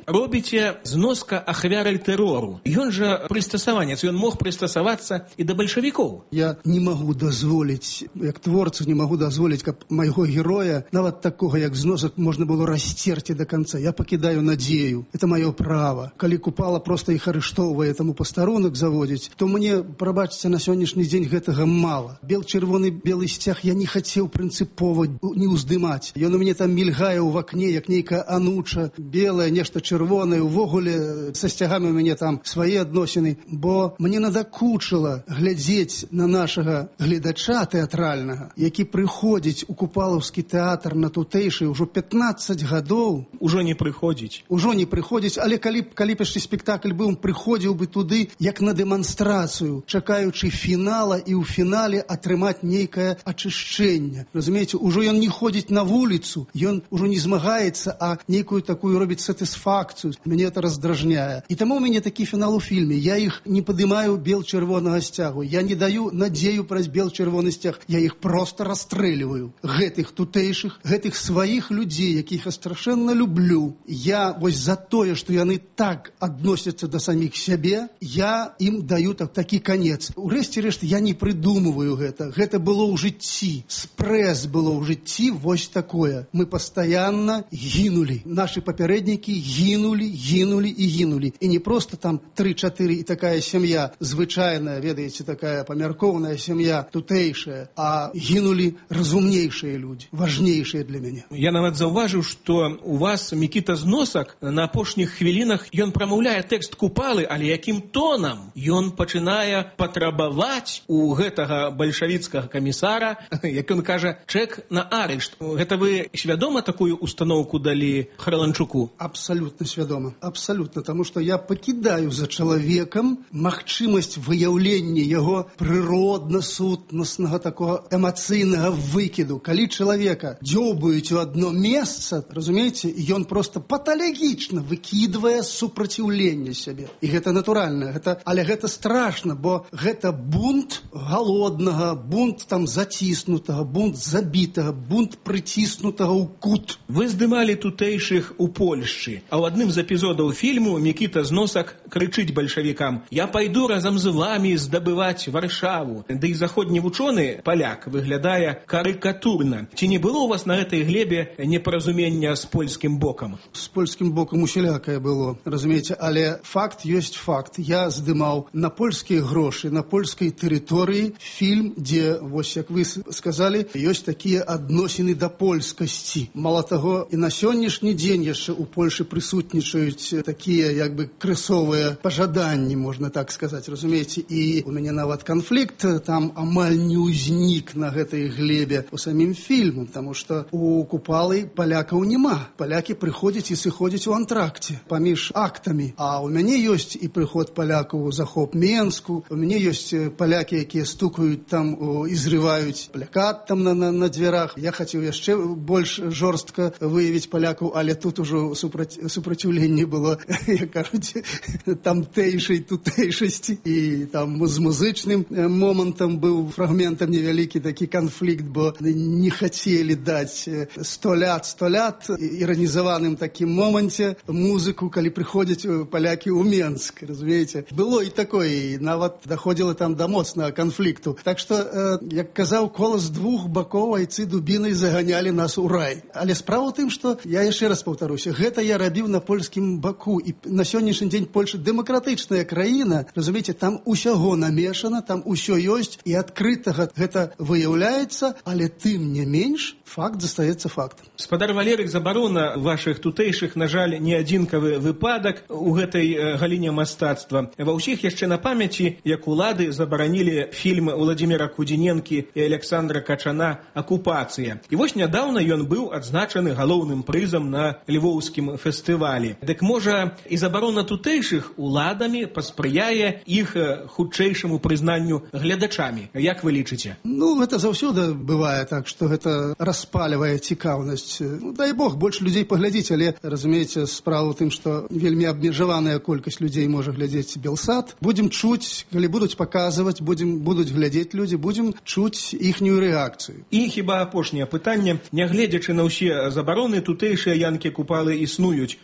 кажаце, зноска ахвярай тэрору. Ён жа прыстасаванец, ён мог прыстасавацца і да бальшавікоў. Я не магу дазволіць, як творцу не магу дазволіць, каб майго героя, нават такога, як зносак, можна было расцерці до конца. Я пакідаю надзею. Это маё права. Калі Купала проста іх арыштоўвае, таму пастарунак заводзіць, то мне, прабачце, на сённяшні дзень гэтага мала. Бел-чырвоны белы сцяг я не хацеў прынцыпова не ўздымаць. Ён у мяне там мільгае ў вакне, як нейкая ануча, белае, нешта чырвонае, увогуле са сцягамі у мяне там свае адносіны, бо мне надакучыла глядзець на нашага гледача тэатральнага, які прыходзіць у купалаўскі тэатр на тутэйшы ўжо 15 гадоў. Ужо не прыходзіць. Ужо не прыходзіць, але калі б яшчэ спектакль быў, прыходзіў бы туды як на дэманстрацыю, чакаючы фінала і ў фінале атрымаць нейкае ачышчэнне. Разумееце, ужо ён не ходзіць на вуліцу, ён ужо не змагаецца, а нейкую такую робіць сатысфакцыю. Мяне это раздражняе. І таму у мяне такі фінал у фільме. Я іх не падымаю бел-чырвонага сцягу. Я не даю надзею праз бел-чырвоны сцяг. Я іх проста расстрэльваю. Гэтых тутэйшых, гэтых сваіх людзей, якіх я страшэнна люблю. Я вось за тое, што яны так адносяцца да саміх сябе, я ім даю такі канец. Урэшце рэшт, я не прыдумываю гэта. Гэта было ў жыцці. Спрэс было ў жыцці вось такое. Мы пастаянна гінулі. Нашы папярэднікі гінулі і гінулі. І не проста там 3-4 і такая сям'я звычайная, ведаеце, такая памяркоўная сям'я тутэйшая, а гінулі разумнейшыя людзі, важнейшыя для мяне. Я нават заўважыў, што у вас Мікіта Зносак на апошніх хвілінах ён прамаўляе тэкст Купалы, але якім тонам ён пачынае патрабаваць у гэтага бальшавіцкага камісара, як ён кажа, чэк на арышт. Гэта вы свядома такую установку далі Харланчуку? Абсалютна свядома. Абсалютна, таму што я пакідаю за чалавекам магчымасць выяўлення яго прыродна-сутнаснага такога эмацыйнага выкіду. Калі чалавека дзёбаюць у адно месца, разумееце, ён проста паталагічна выкідвае супраціўленне сябе. І гэта натуральна. Але гэта страшна, бо гэта бунт галоднага, бунт там заціснутага, бунт забітага, бунт прыціснутага ў кут. Вы здымалі тутэйшых у Польшчы, а ў адным з эпізодаў фільму Мікіта Зносак крычыць бальшавікам: «Я пайду разам з вамі здабываць Варшаву». Ды і заходні вучоны, паляк, выглядае карыкатурна. Ці не было у вас на гэтай глебе непаразумення з польскім бокам? З польскім бокам усялякае было, разумееце, але факт ёсць факт. Я здымаў на польскія грошы, на польскай тэрыторыі фільм, дзе, вось як вы сказалі, ёсць такія адносіны да польскасці. Мала таго, і на сённяшні дзень яшчэ ў Польшы прысутнічаюць такія, як бы, крысовыя пажаданні, можна так сказаць, разумееце, і у мяне нават канфлікт там амаль не ўзнік на гэтай глебе у самім фільму, таму што у Купалы палякаў няма. Палякі прыходзяць і сыходзяць у антракце паміж актамі. А у мяне ёсць і прыход палякаў у захоп Менску, у мяне ёсць палякі, якія стукаюць там і зрываюць плакат там на дзвярах. Я хацеў яшчэ больш жорстка выявіць палякаў, але тут ужо супраціўленне было, як кажуць, тамтэйшай тутэйшасці. І там з музычным момантам быў фрагментам невялікі такі канфлікт, бо не хацелі даць 100 лят іранізаваным такім моманце музыку, калі прыходзяць палякі ў Менск, разумееце. Было і такое, і нават даходзіла там да моцнага канфлікту. Так што, як казаў Колас, з двух бакоў айцы дубінай заганялі нас у рай. Але справа ў тым, што я яшчэ раз паўтаруся, гэта я рабіў на польскім баку, і на сённяшні дзень Польша дэмакратычная краіна, разумееце, там усяго намешана, там усё ёсць, і адкрытага гэта выяўляецца, але тым не менш факт застаецца фактам. Спадар Валерык, забарона вашых тутэйшых, на жаль, не адзінкавы выпадак у гэтай галіне мастацтва. Ва ўсіх яшчэ на памяці, як улады забаранілі фільм Владзіміра Кудзіненкі і Александра Качана «Акупацыя». І вось нядаўна ён быў адзначаны галоўным прызам на львоўскім фестывалі. Дык можа і забарона тутэйшых уладамі паспрыяе іх хутчэйшаму прызнанню гледачамі. Як вы лічыце? Ну, гэта заўсёды бывае так, што гэта распальвае цікаўнасць. Ну, дай Бог, больш людзей паглядзіць, але, разумееце, справа ў тым, што вельмі абмежаваная колькасць людзей можа глядзець Белсат. Будзем чуць, калі будуць паказваць, будуць глядзець людзі, будзем чуць іхнюю рэакцыю. І хіба апошняе пытанне. Нягледзячы на ўсе забароны, тутэйшыя янкі Купалы існуюць. У тым ліку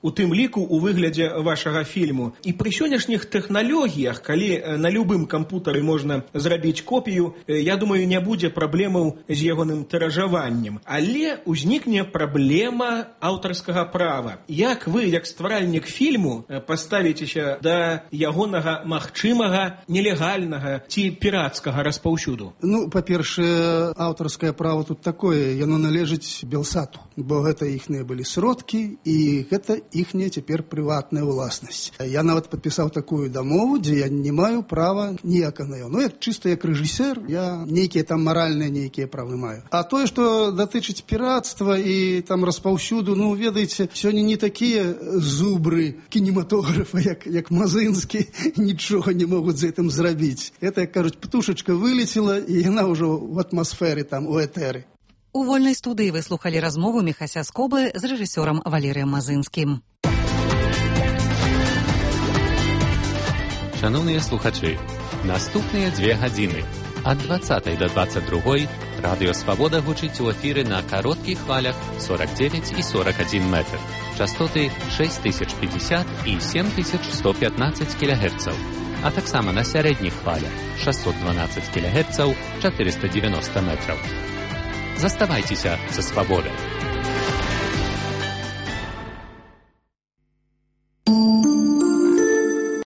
падліку ў выглядзе вашага фільму. І пры сённяшніх тэхналогіях, калі на любым кампутары можна зрабіць копію, я думаю, не будзе праблемаў з ягоным тыражаваннем. Але ўзнікне праблема аўтарскага права. Як вы, як стваральнік фільму, паставіцеся да ягонага магчымага нелегальнага ці пірацкага распаўсюду? Ну, па-першае, аўтарскае права тут такое, яно належыць Белсату, бо гэта іхныя былі сродкі, і гэта іхняя цяпер прыватная ўласнасць. Я нават падпісаў такую дамову, дзе я не маю права ніякага на яго. Ну, як чыста як рэжысер, я нейкія там маральныя нейкія правы маю. А тое, што датычыць пірацтва і там распаўсюду, ну, ведаеце, сёння не такія зубры кінематографа, як Мазынскі, нічога не могуць з гэтым зрабіць. Это, як кажуць, птушачка вылецела, і яна ўжо в атмасферы, там, у этэры. У вольнай студыі вы слухалі размову Міхася Скоблы з рэжысёрам Валерыем Мазынскім. Шановныя слухачы, наступныя 2 гадзіны ад 20 до 22 Радыё Свабода гучыць у эфіры на кароткіх хвалях 49 і 41 метр. Частоты 6050 і 7115 кГц. А таксама на сярэдніх хвалях 612 кГц, 490 метраў. Заставайцеся са свабодай.